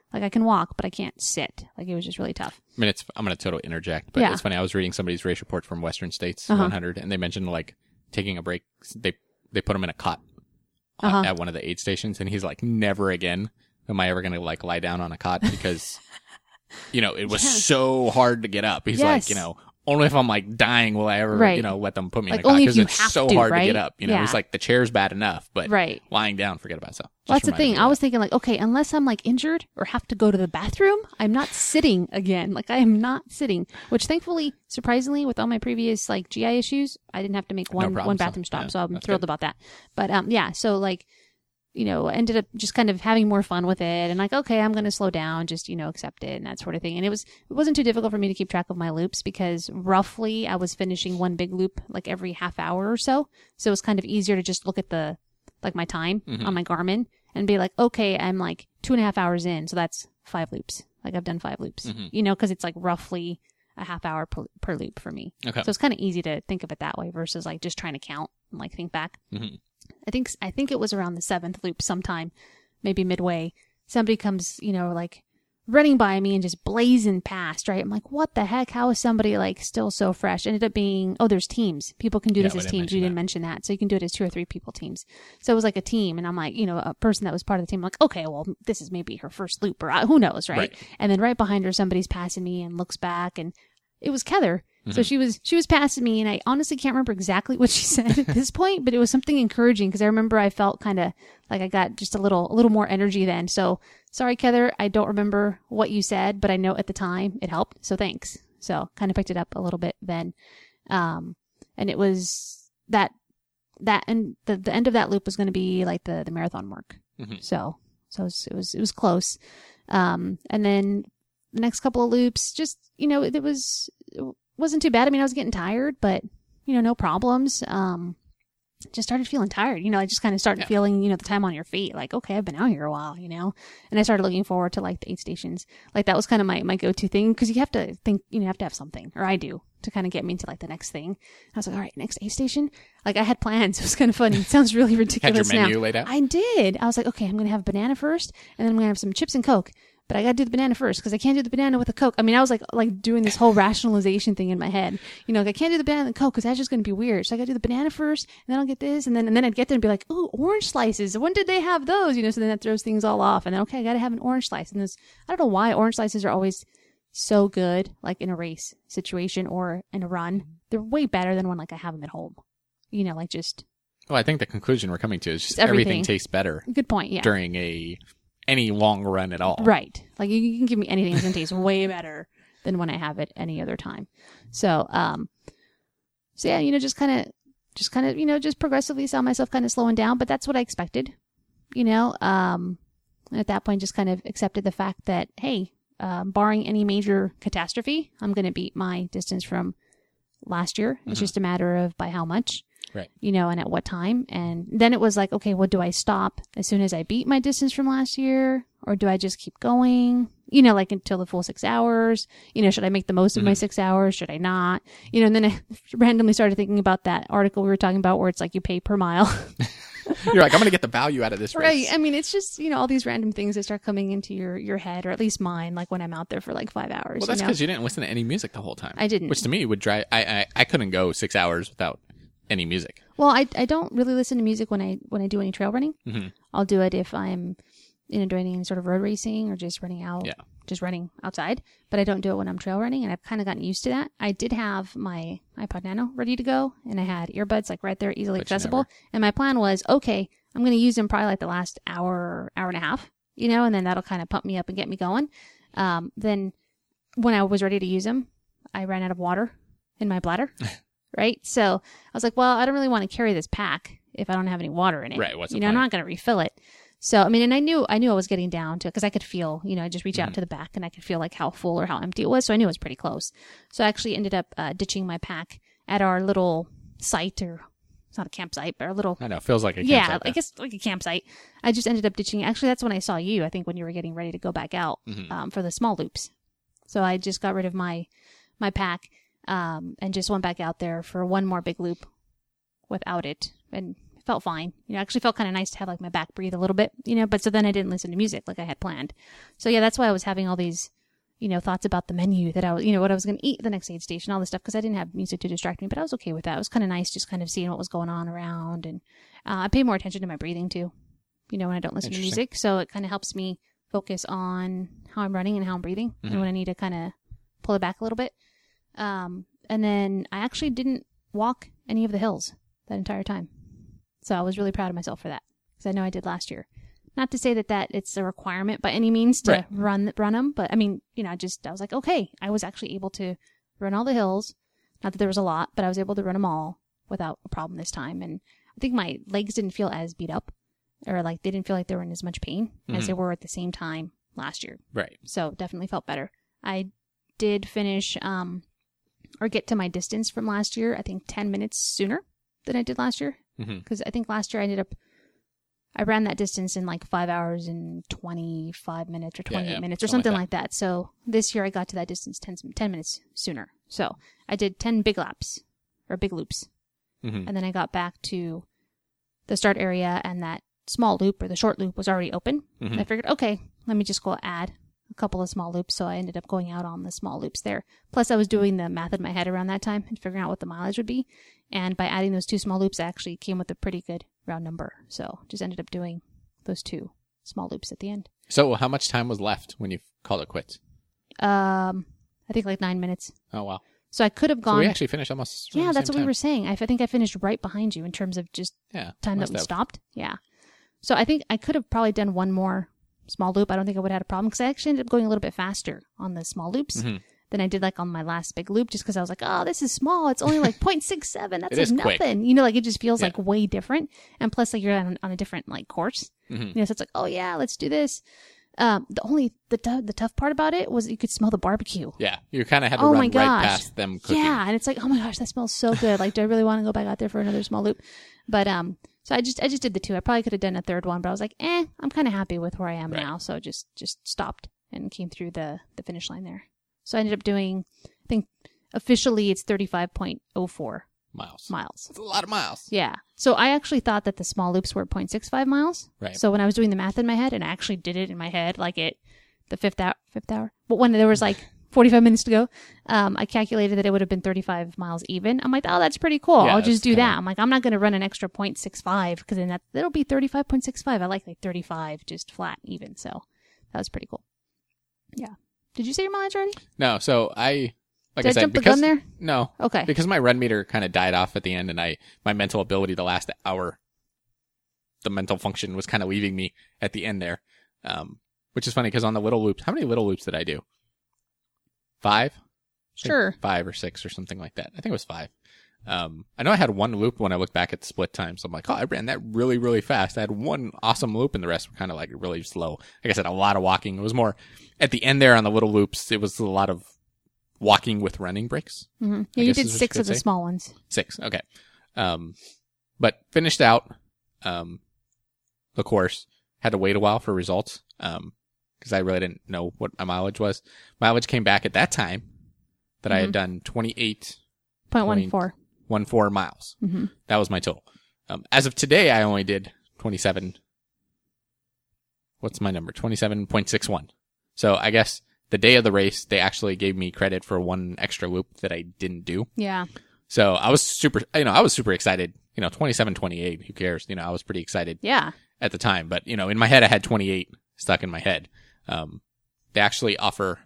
S2: Like I can walk, but I can't sit. Like it was just really tough.
S1: I mean, it's, I'm going to totally interject, but
S2: Yeah.
S1: it's funny. I was reading somebody's race report from Western States
S2: Uh-huh.
S1: one hundred, and they mentioned like taking a break. They, they put him in a cot uh,
S2: Uh-huh.
S1: at one of the aid stations, and he's like, never again am I ever going to like lie down on a cot because, you know, it was
S2: Yeah.
S1: so hard to get up. He's
S2: Yes.
S1: like, you know, only if I'm like dying will I ever,
S2: Right.
S1: you know, let them put me
S2: Like,
S1: in a cot
S2: only if
S1: because
S2: you
S1: it's
S2: have
S1: so
S2: to,
S1: hard
S2: right?
S1: to get up. You know,
S2: Yeah.
S1: he's like, the chair's bad enough, but
S2: Right.
S1: lying down, forget about it. So just
S2: Well, that's the
S1: reminded me
S2: thing.
S1: of
S2: I
S1: that.
S2: was thinking like, okay, unless I'm like injured or have to go to the bathroom, I'm not sitting again. Like I am not sitting, which thankfully, surprisingly, with all my previous like G I issues, I didn't have to make one,
S1: problem,
S2: one
S1: so,
S2: bathroom stop.
S1: yeah,
S2: so I'm
S1: that's
S2: thrilled
S1: good.
S2: about that. But, um, yeah, so like, you know, ended up just kind of having more fun with it and like, okay, I'm going to slow down, just, you know, accept it and that sort of thing. And it was, it wasn't too difficult for me to keep track of my loops because roughly I was finishing one big loop like every half hour or so. So it was kind of easier to just look at the, like my time
S1: Mhm.
S2: on my Garmin and be like, okay, I'm like two and a half hours in. So that's five loops. Like I've done five loops,
S1: Mhm.
S2: you know, cause it's like roughly a half hour per, per loop for me.
S1: Okay.
S2: So it's kind of easy to think of it that way versus like just trying to count and like think back.
S1: Mhm.
S2: I think I think it was around the seventh loop sometime, maybe midway. Somebody comes, you know, like running by me and just blazing past, right? I'm like, what the heck? How is somebody like still so fresh? Ended up being, oh, there's teams. People can do
S1: Yeah,
S2: this
S1: we
S2: as
S1: didn't
S2: teams.
S1: mention
S2: You didn't
S1: that.
S2: mention that. So you can do it as two or three people teams. So it was like a team. And I'm like, you know, a person that was part of the team, I'm like, okay, well, this is maybe her first loop or uh, who knows, right?
S1: Right.
S2: And then right behind her, somebody's passing me and looks back and it was Heather. So
S1: Mhm.
S2: she was she was passing me, and I honestly can't remember exactly what she said at this point, but it was something encouraging because I remember I felt kind of like I got just a little a little more energy then. So sorry, Heather, I don't remember what you said, but I know at the time it helped. So thanks. So kind of picked it up a little bit then, um, and it was that that and the the end of that loop was going to be like the the marathon mark.
S1: Mhm.
S2: So so it was, it was it was close, um, and then the next couple of loops, just you know, it, it was. It, wasn't too bad. I mean, I was getting tired, but you know, no problems. Um, just started feeling tired. You know, I just kind of started
S1: Yeah.
S2: feeling, you know, the time on your feet. Like, okay, I've been out here a while, you know, and I started looking forward to like the aid stations. Like that was kind of my, my go-to thing. Cause you have to think, you know, you have to have something, or I do, to kind of get me into like the next thing. I was like, all right, next aid station. Like I had plans. It was kind of funny. It sounds really
S1: Had
S2: ridiculous
S1: your menu
S2: now.
S1: laid out?
S2: I did. I was like, okay, I'm going to have banana first, and then I'm going to have some chips and Coke. But I got to do the banana first because I can't do the banana with a Coke. I mean, I was like, like doing this whole rationalization thing in my head. You know, like I can't do the banana and Coke because that's just going to be weird. So I got to do the banana first, and then I'll get this, and then and then I'd get there and be like, ooh, orange slices. When did they have those? You know, so then that throws things all off. And then okay, I got to have an orange slice. And this, I don't know why orange slices are always so good, like in a race situation or in a run. They're way better than when like I have them at home. You know, like just
S1: Well, I think the conclusion we're coming to is just
S2: It's everything.
S1: everything tastes better
S2: good point. Yeah.
S1: during a any long run at all.
S2: Right. Like you, you can give me anything that's going to taste way better than when I have it any other time. So, um, so yeah, you know, just kind of, just kind of, you know, just progressively saw myself kind of slowing down, but that's what I expected, you know, um, and at that point just kind of accepted the fact that, hey, um, barring any major catastrophe, I'm going to beat my distance from last year. It's
S1: Mhm.
S2: just a matter of by how much.
S1: Right.
S2: You know, and at what time. And then it was like, okay, well, do I stop as soon as I beat my distance from last year? Or do I just keep going? You know, like until the full six hours? You know, should I make the most of my
S1: Mhm.
S2: six hours? Should I not? You know, and then I randomly started thinking about that article we were talking about where it's like you pay per mile.
S1: You're like, I'm going to get the value out of this
S2: Right.
S1: race.
S2: I mean, it's just, you know, all these random things that start coming into your, your head, or at least mine, like when I'm out there for like five hours.
S1: Well, that's
S2: you know?
S1: because you didn't listen to any music the whole time.
S2: I didn't.
S1: Which to me would drive. I, I I couldn't go six hours without any music.
S2: Well, I, I don't really listen to music when I when I do any trail running.
S1: Mm-hmm.
S2: I'll do it if I'm, you know, doing any sort of road racing or just running out,
S1: Yeah.
S2: just running outside. But I don't do it when I'm trail running, and I've kind of gotten used to that. I did have my iPod Nano ready to go, and I had earbuds like right there, easily
S1: But you
S2: accessible.
S1: never-
S2: And my plan was, okay, I'm going to use them probably like the last hour, hour and a half, you know, and then that'll kind of pump me up and get me going. Um, then when I was ready to use them, I ran out of water in my bladder. Right. So I was like, well, I don't really want to carry this pack if I don't have any water in it.
S1: Right, what's the
S2: you know, I'm
S1: point?
S2: not going to refill it. So, I mean, and I knew, I knew I was getting down to it because I could feel, you know, I just reach out
S1: Mhm.
S2: to the back and I could feel like how full or how empty it was. So I knew it was pretty close. So I actually ended up uh, ditching my pack at our little site, or it's not a campsite, but our little,
S1: I know. It feels like a
S2: yeah,
S1: campsite
S2: I guess like a campsite. I just ended up ditching. Actually, that's when I saw you, I think, when you were getting ready to go back out
S1: Mhm.
S2: um, for the small loops. So I just got rid of my, my pack. Um, and just went back out there for one more big loop without it. And felt fine. You know, actually felt kind of nice to have like my back breathe a little bit, you know, but so then I didn't listen to music like I had planned. So yeah, that's why I was having all these, you know, thoughts about the menu that I was, you know, what I was going to eat the next aid station, all this stuff, because I didn't have music to distract me, but I was okay with that. It was kind of nice just kind of seeing what was going on around. And uh, I pay more attention to my breathing too, you know, when I don't listen to music. So it kind of helps me focus on how I'm running and how I'm breathing, mm-hmm. and when I need to kind of pull it back a little bit. Um, and then I actually didn't walk any of the hills that entire time. So I was really proud of myself for that, because I know I did last year. Not to say that, that it's a requirement by any means to
S1: right.
S2: run run them, but I mean, you know, I just, I was like, okay, I was actually able to run all the hills. Not that there was a lot, but I was able to run them all without a problem this time. And I think my legs didn't feel as beat up, or like they didn't feel like they were in as much pain mm-hmm. as they were at the same time last year.
S1: Right.
S2: So definitely felt better. I did finish, um, or get to my distance from last year, I think ten minutes sooner than I did last year. Because mm-hmm. I think last year I ended up, I ran that distance in like five hours and twenty-five minutes or twenty-eight yeah, yeah. minutes or something, something like, that. like that. So this year I got to that distance ten, ten minutes sooner. So I did ten big laps or big loops. Mm-hmm. And then I got back to the start area, and that small loop or the short loop was already open. Mm-hmm. And I figured, okay, let me just go add a couple of small loops. So I ended up going out on the small loops there. Plus I was doing the math in my head around that time and figuring out what the mileage would be. And by adding those two small loops, I actually came with a pretty good round number. So just ended up doing those two small loops at the end.
S1: So how much time was left when you called it quits?
S2: Um, I think like nine minutes.
S1: Oh, wow.
S2: So I could have gone.
S1: So we actually finished almost.
S2: Yeah, that's what
S1: time.
S2: we were saying. I, I think I finished right behind you in terms of just
S1: yeah,
S2: time that we
S1: have.
S2: stopped. Yeah. So I think I could have probably done one more small loop. I don't think I would have had a problem, because I actually ended up going a little bit faster on the small loops mm-hmm. than I did like on my last big loop, just because I was like, oh, this is small. It's only like zero point six seven. That's like nothing. Quick. You know, like it just feels yeah. like way different. And plus, like you're on, on a different like course. Mm-hmm. You know, so it's like, oh yeah, let's do this. Um, the only the t- the tough part about it was you could smell the barbecue.
S1: Yeah, you kind of had to
S2: oh
S1: run
S2: my gosh.
S1: right past them cooking.
S2: Yeah, and it's like, oh my gosh, that smells so good. Like, do I really want to go back out there for another small loop? But um, so I just I just did the two. I probably could have done a third one, but I was like, eh, I'm kind of happy with where I am right. now. So just just stopped and came through the the finish line there. So I ended up doing, I think officially it's thirty-five point oh four
S1: miles.
S2: Miles.
S1: That's a lot of miles.
S2: Yeah. So I actually thought that the small loops were zero point six five miles.
S1: Right.
S2: So when I was doing the math in my head, and I actually did it in my head, like it, the fifth hour, fifth hour, but when there was like forty-five minutes to go, um, I calculated that it would have been thirty-five miles even. I'm like, oh, that's pretty cool. Yeah, I'll just do that. Of... I'm like, I'm not going to run an extra zero point six five, because then that, that'll be thirty-five point six five. I like like thirty-five, just flat even. So that was pretty cool. Yeah. Did you say your mileage already?
S1: No. So I, like
S2: Did
S1: I
S2: I
S1: said,
S2: jump
S1: because,
S2: the gun there?
S1: No.
S2: Okay.
S1: Because my run meter kind of died off at the end, and I, my mental ability the last hour, the mental function was kind of leaving me at the end there. Um, Which is funny, because on the little loops, how many little loops did I do? Five?
S2: Sure.
S1: Five or six or something like that. I think it was five. Um, I know I had one loop when I look back at the split time, so I'm like, oh, I ran that really, really fast. I had one awesome loop, and the rest were kind of like really slow. Like I said, a lot of walking. It was more, at the end there on the little loops, it was a lot of walking with running breaks.
S2: Mm-hmm. Yeah, you did six of the say. small ones.
S1: Six, okay. Um, but finished out um, the course. Had to wait a while for results. Um, because I really didn't know what my mileage was. Mileage came back at that time that mm-hmm. I had done twenty-eight
S2: point one four
S1: one four miles.
S2: Mm-hmm.
S1: That was my total. Um, as of today, I only did twenty-seven. What's my number? twenty-seven point six one. So I guess the day of the race, they actually gave me credit for one extra loop that I didn't do.
S2: Yeah.
S1: So I was super, you know, I was super excited. You know, twenty-seven twenty-eight, who cares? You know, I was pretty excited.
S2: Yeah.
S1: At the time, but you know, in my head, I had twenty-eight stuck in my head. Um, they actually offer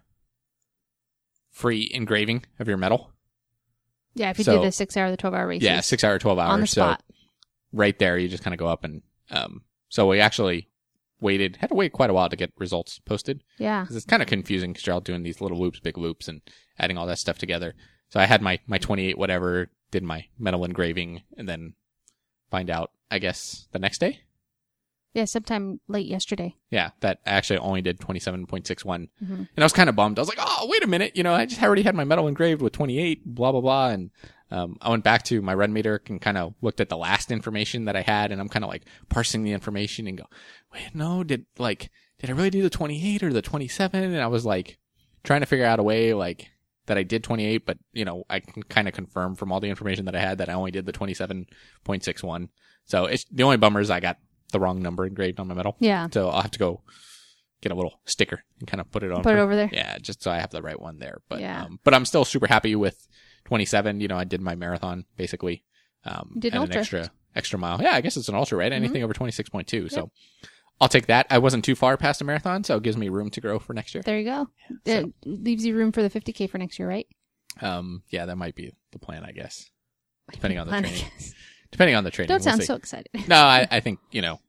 S1: free engraving of your medal.
S2: Yeah, if you
S1: so,
S2: do the six hour, the twelve hour races.
S1: Yeah, six hour, twelve hours.
S2: On the spot.
S1: So right there, you just kind of go up and, um, so we actually waited, had to wait quite a while to get results posted.
S2: Yeah.
S1: Because it's kind of confusing because you're all doing these little loops, big loops, and adding all that stuff together. So I had my, my twenty-eight, whatever, did my medal engraving, and then find out, I guess, the next day.
S2: Yeah, sometime late yesterday.
S1: Yeah, that I actually only did twenty-seven point six one. Mm-hmm. And I was kind of bummed. I was like, oh, wait a minute. You know, I just already had my medal engraved with twenty-eight, blah, blah, blah. And um, I went back to my run meter and kind of looked at the last information that I had. And I'm kind of like parsing the information and go, wait, no, did like, did I really do the twenty-eight or the twenty-seven? And I was like trying to figure out a way, like, that I did twenty-eight, but you know, I can kind of confirm from all the information that I had that I only did the twenty-seven point six one. So it's the only bummer is I got the wrong number engraved on my medal.
S2: Yeah.
S1: So I'll have to go get a little sticker and kind of put it on.
S2: Put
S1: for,
S2: it over there.
S1: Yeah, just so I have the right one there. But
S2: Yeah.
S1: um, but I'm still super happy with twenty-seven. You know, I did my marathon basically. Um,
S2: You did an
S1: and
S2: ultra.
S1: an extra extra mile. Yeah, I guess it's an ultra, right? Anything
S2: Mm-hmm.
S1: over twenty-six point two. So I'll take that. I wasn't too far past a marathon, so it gives me room to grow for next year.
S2: There you go.
S1: Yeah,
S2: It leaves you room for the fifty K for next year, right?
S1: Um, yeah, that might be the plan, I guess. Depending on the
S2: Plan, I
S1: training.
S2: guess.
S1: Depending on the training.
S2: Don't
S1: we'll
S2: sound
S1: see.
S2: so excited.
S1: No, I, I think, you know,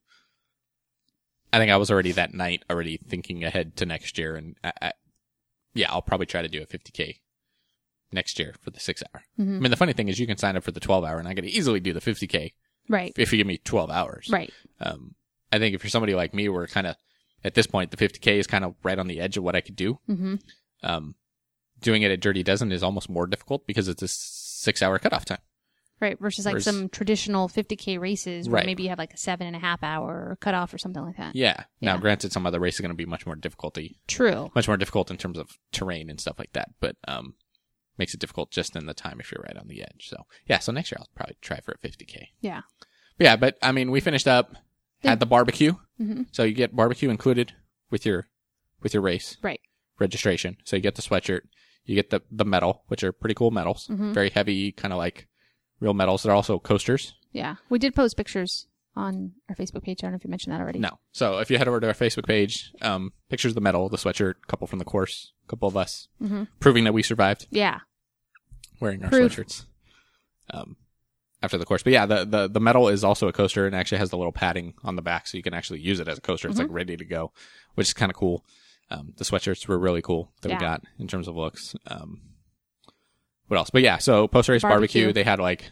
S1: I think I was already that night already thinking ahead to next year. And I, I, yeah, I'll probably try to do a fifty K next year for the six hour.
S2: Mhm.
S1: I mean, the funny thing is you can sign up for the twelve hour and I could easily do the fifty K
S2: Right.
S1: if you give me twelve hours.
S2: Right.
S1: Um, I think if you're somebody like me, we're kind of, at this point, the fifty K is kind of right on the edge of what I could do.
S2: Mm-hmm.
S1: Um, doing it at Dirty Dozen is almost more difficult because it's a six hour cutoff time.
S2: Right. Versus like
S1: Whereas-
S2: some traditional fifty K races where
S1: Right.
S2: maybe you have like a seven and a half hour cutoff or something like that.
S1: Yeah. Now,
S2: Yeah.
S1: granted, some other races are going to be much more difficulty,
S2: True.
S1: much more difficult in terms of terrain and stuff like that. But um, makes it difficult just in the time if you're right on the edge. So yeah. So next year I'll probably try for a fifty K.
S2: Yeah.
S1: But yeah, but I mean, we finished up, had the barbecue.
S2: Mm-hmm.
S1: So you get barbecue included with your with your race
S2: Right.
S1: registration. So you get the sweatshirt, you get the the medal, which are pretty cool medals,
S2: Mhm.
S1: very heavy, kind of like real medals. They're also coasters.
S2: Yeah. We did post pictures on our Facebook page. I don't know if you mentioned that already.
S1: No. So if you head over to our Facebook page, um, pictures of the medal, the sweatshirt, a couple from the course, a couple of us,
S2: Mm-hmm.
S1: proving that we survived
S2: Yeah.
S1: wearing our
S2: Proof.
S1: sweatshirts. Um, after the course. But yeah, the, the, the medal is also a coaster and actually has the little padding on the back so you can actually use it as a coaster. It's
S2: Mm-hmm.
S1: like ready to go, which is kind of cool. Um, the sweatshirts were really cool that
S2: Yeah.
S1: we got in terms of looks. Um, what else? But yeah, so post race barbecue.
S2: Barbecue.
S1: they had like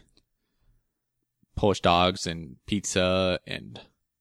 S1: Polish dogs and pizza and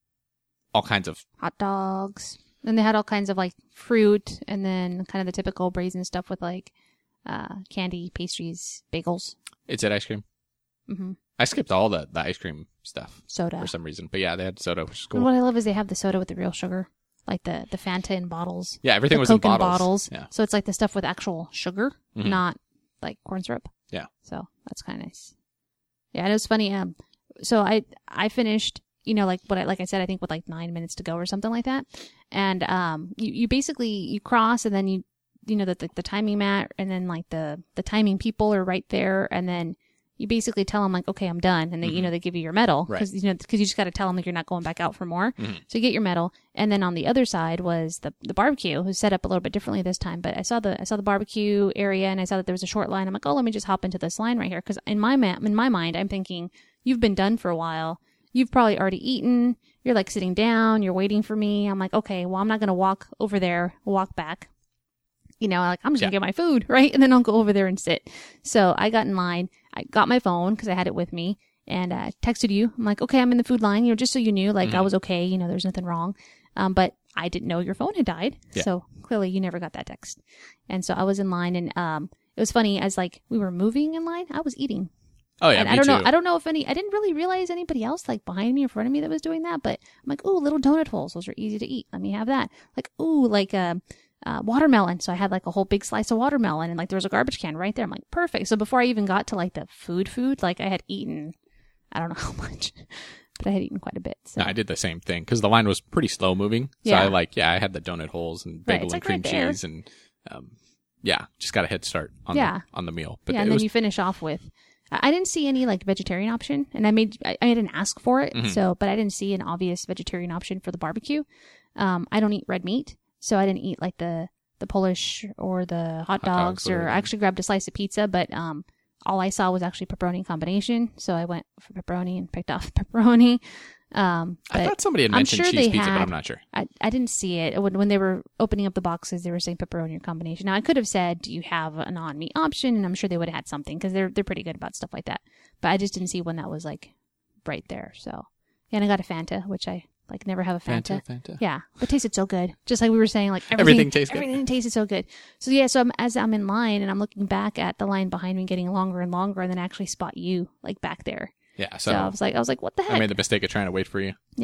S1: all kinds of,
S2: Hot dogs. Then they had all kinds of like fruit and then kind of the typical brazen stuff with like uh, candy, pastries, bagels,
S1: it's at ice cream.
S2: mm-hmm.
S1: I skipped all the, the ice cream stuff
S2: soda.
S1: for some reason, but yeah, they had soda, which is
S2: And
S1: cool.
S2: what I love is they have the soda with the real sugar, like the, the Fanta in bottles.
S1: Yeah, everything
S2: the
S1: was
S2: Coke
S1: in bottles.
S2: bottles.
S1: Yeah.
S2: So it's like the stuff with actual sugar,
S1: Mhm.
S2: not like corn syrup.
S1: Yeah.
S2: So that's kind of nice. Yeah, and it was funny. Um, so I I finished, you know, like what I like I said, I think with like nine minutes to go or something like that. And um, you you basically you cross and then you you know the the, the timing mat and then like the the timing people are right there and then. You basically tell them like, okay, I'm done, and they, you know, they give you your medal
S1: Right.
S2: because you know because you just got to tell them like you're not going back out for more.
S1: Mhm.
S2: So you get your medal, and then on the other side was the the barbecue, who's set up a little bit differently this time. But I saw the I saw the barbecue area, and I saw that there was a short line. I'm like, oh, let me just hop into this line right here because in my ma- in my mind, I'm thinking you've been done for a while. You've probably already eaten. You're like sitting down. You're waiting for me. I'm like, okay, well, I'm not gonna walk over there, walk back. You know, like I'm just gonna
S1: Yeah.
S2: get my food, right? And then I'll go over there and sit. So I got in line. I got my phone because I had it with me and uh, texted you. I'm like, okay, I'm in the food line, you know, just so you knew, like I
S1: Mhm.
S2: was okay. You know, there's nothing wrong. Um, but I didn't know your phone had died.
S1: Yeah.
S2: So clearly you never got that text. And so I was in line and um, it was funny as like we were moving in line, I was eating.
S1: Oh yeah,
S2: and
S1: me
S2: I don't
S1: too.
S2: know. I don't know if any. I didn't really realize anybody else like behind me or front of me that was doing that. But I'm like, ooh, little donut holes. Those are easy to eat. Let me have that. Like, ooh, like a uh, uh, watermelon. So I had like a whole big slice of watermelon, and like there was a garbage can right there. I'm like, perfect. So before I even got to like the food, food, like I had eaten. I don't know how much, but I had eaten quite a bit. So
S1: No, I did the same thing because the line was pretty slow moving. So
S2: Yeah.
S1: I like, yeah, I had the donut holes and
S2: Right,
S1: bagel
S2: it's
S1: and
S2: like
S1: cream
S2: right there.
S1: cheese and, um, yeah, just got a head start on
S2: Yeah.
S1: the on the meal. But
S2: yeah,
S1: it
S2: and then
S1: was
S2: you finish off with. I I didn't see any like vegetarian option, and I made I, I didn't ask for it,
S1: Mhm.
S2: so but I didn't see an obvious vegetarian option for the barbecue. Um, I don't eat red meat, so I didn't eat like the the Polish or the hot
S1: Hot dogs,
S2: dogs, or
S1: whatever.
S2: I actually grabbed a slice of pizza, but um, all I saw was actually pepperoni combination, so I went for pepperoni and picked off pepperoni. Um,
S1: I
S2: but
S1: thought somebody had
S2: I'm
S1: mentioned
S2: sure
S1: cheese
S2: they
S1: pizza, but
S2: had-
S1: I'm not sure.
S2: I, I didn't see it when when they were opening up the boxes. They were saying pepperoni or combination. Now I could have said, "Do you have a non meat option?" And I'm sure they would have had something because they're they're pretty good about stuff like that. But I just didn't see one that was like right there. So yeah, and I got a Fanta, which I like never have a Fanta.
S1: Fanta, Fanta.
S2: Yeah, but it tasted so good. Just like we were saying, like everything,
S1: Everything tastes good.
S2: Everything tasted so good. So yeah, so I'm, as I'm in line and I'm looking back at the line behind me getting longer and longer, and then I actually spot you like back there.
S1: Yeah,
S2: So,
S1: so,
S2: I was like, I was like, what the heck?
S1: I made the mistake of trying to wait for you.
S2: Yeah.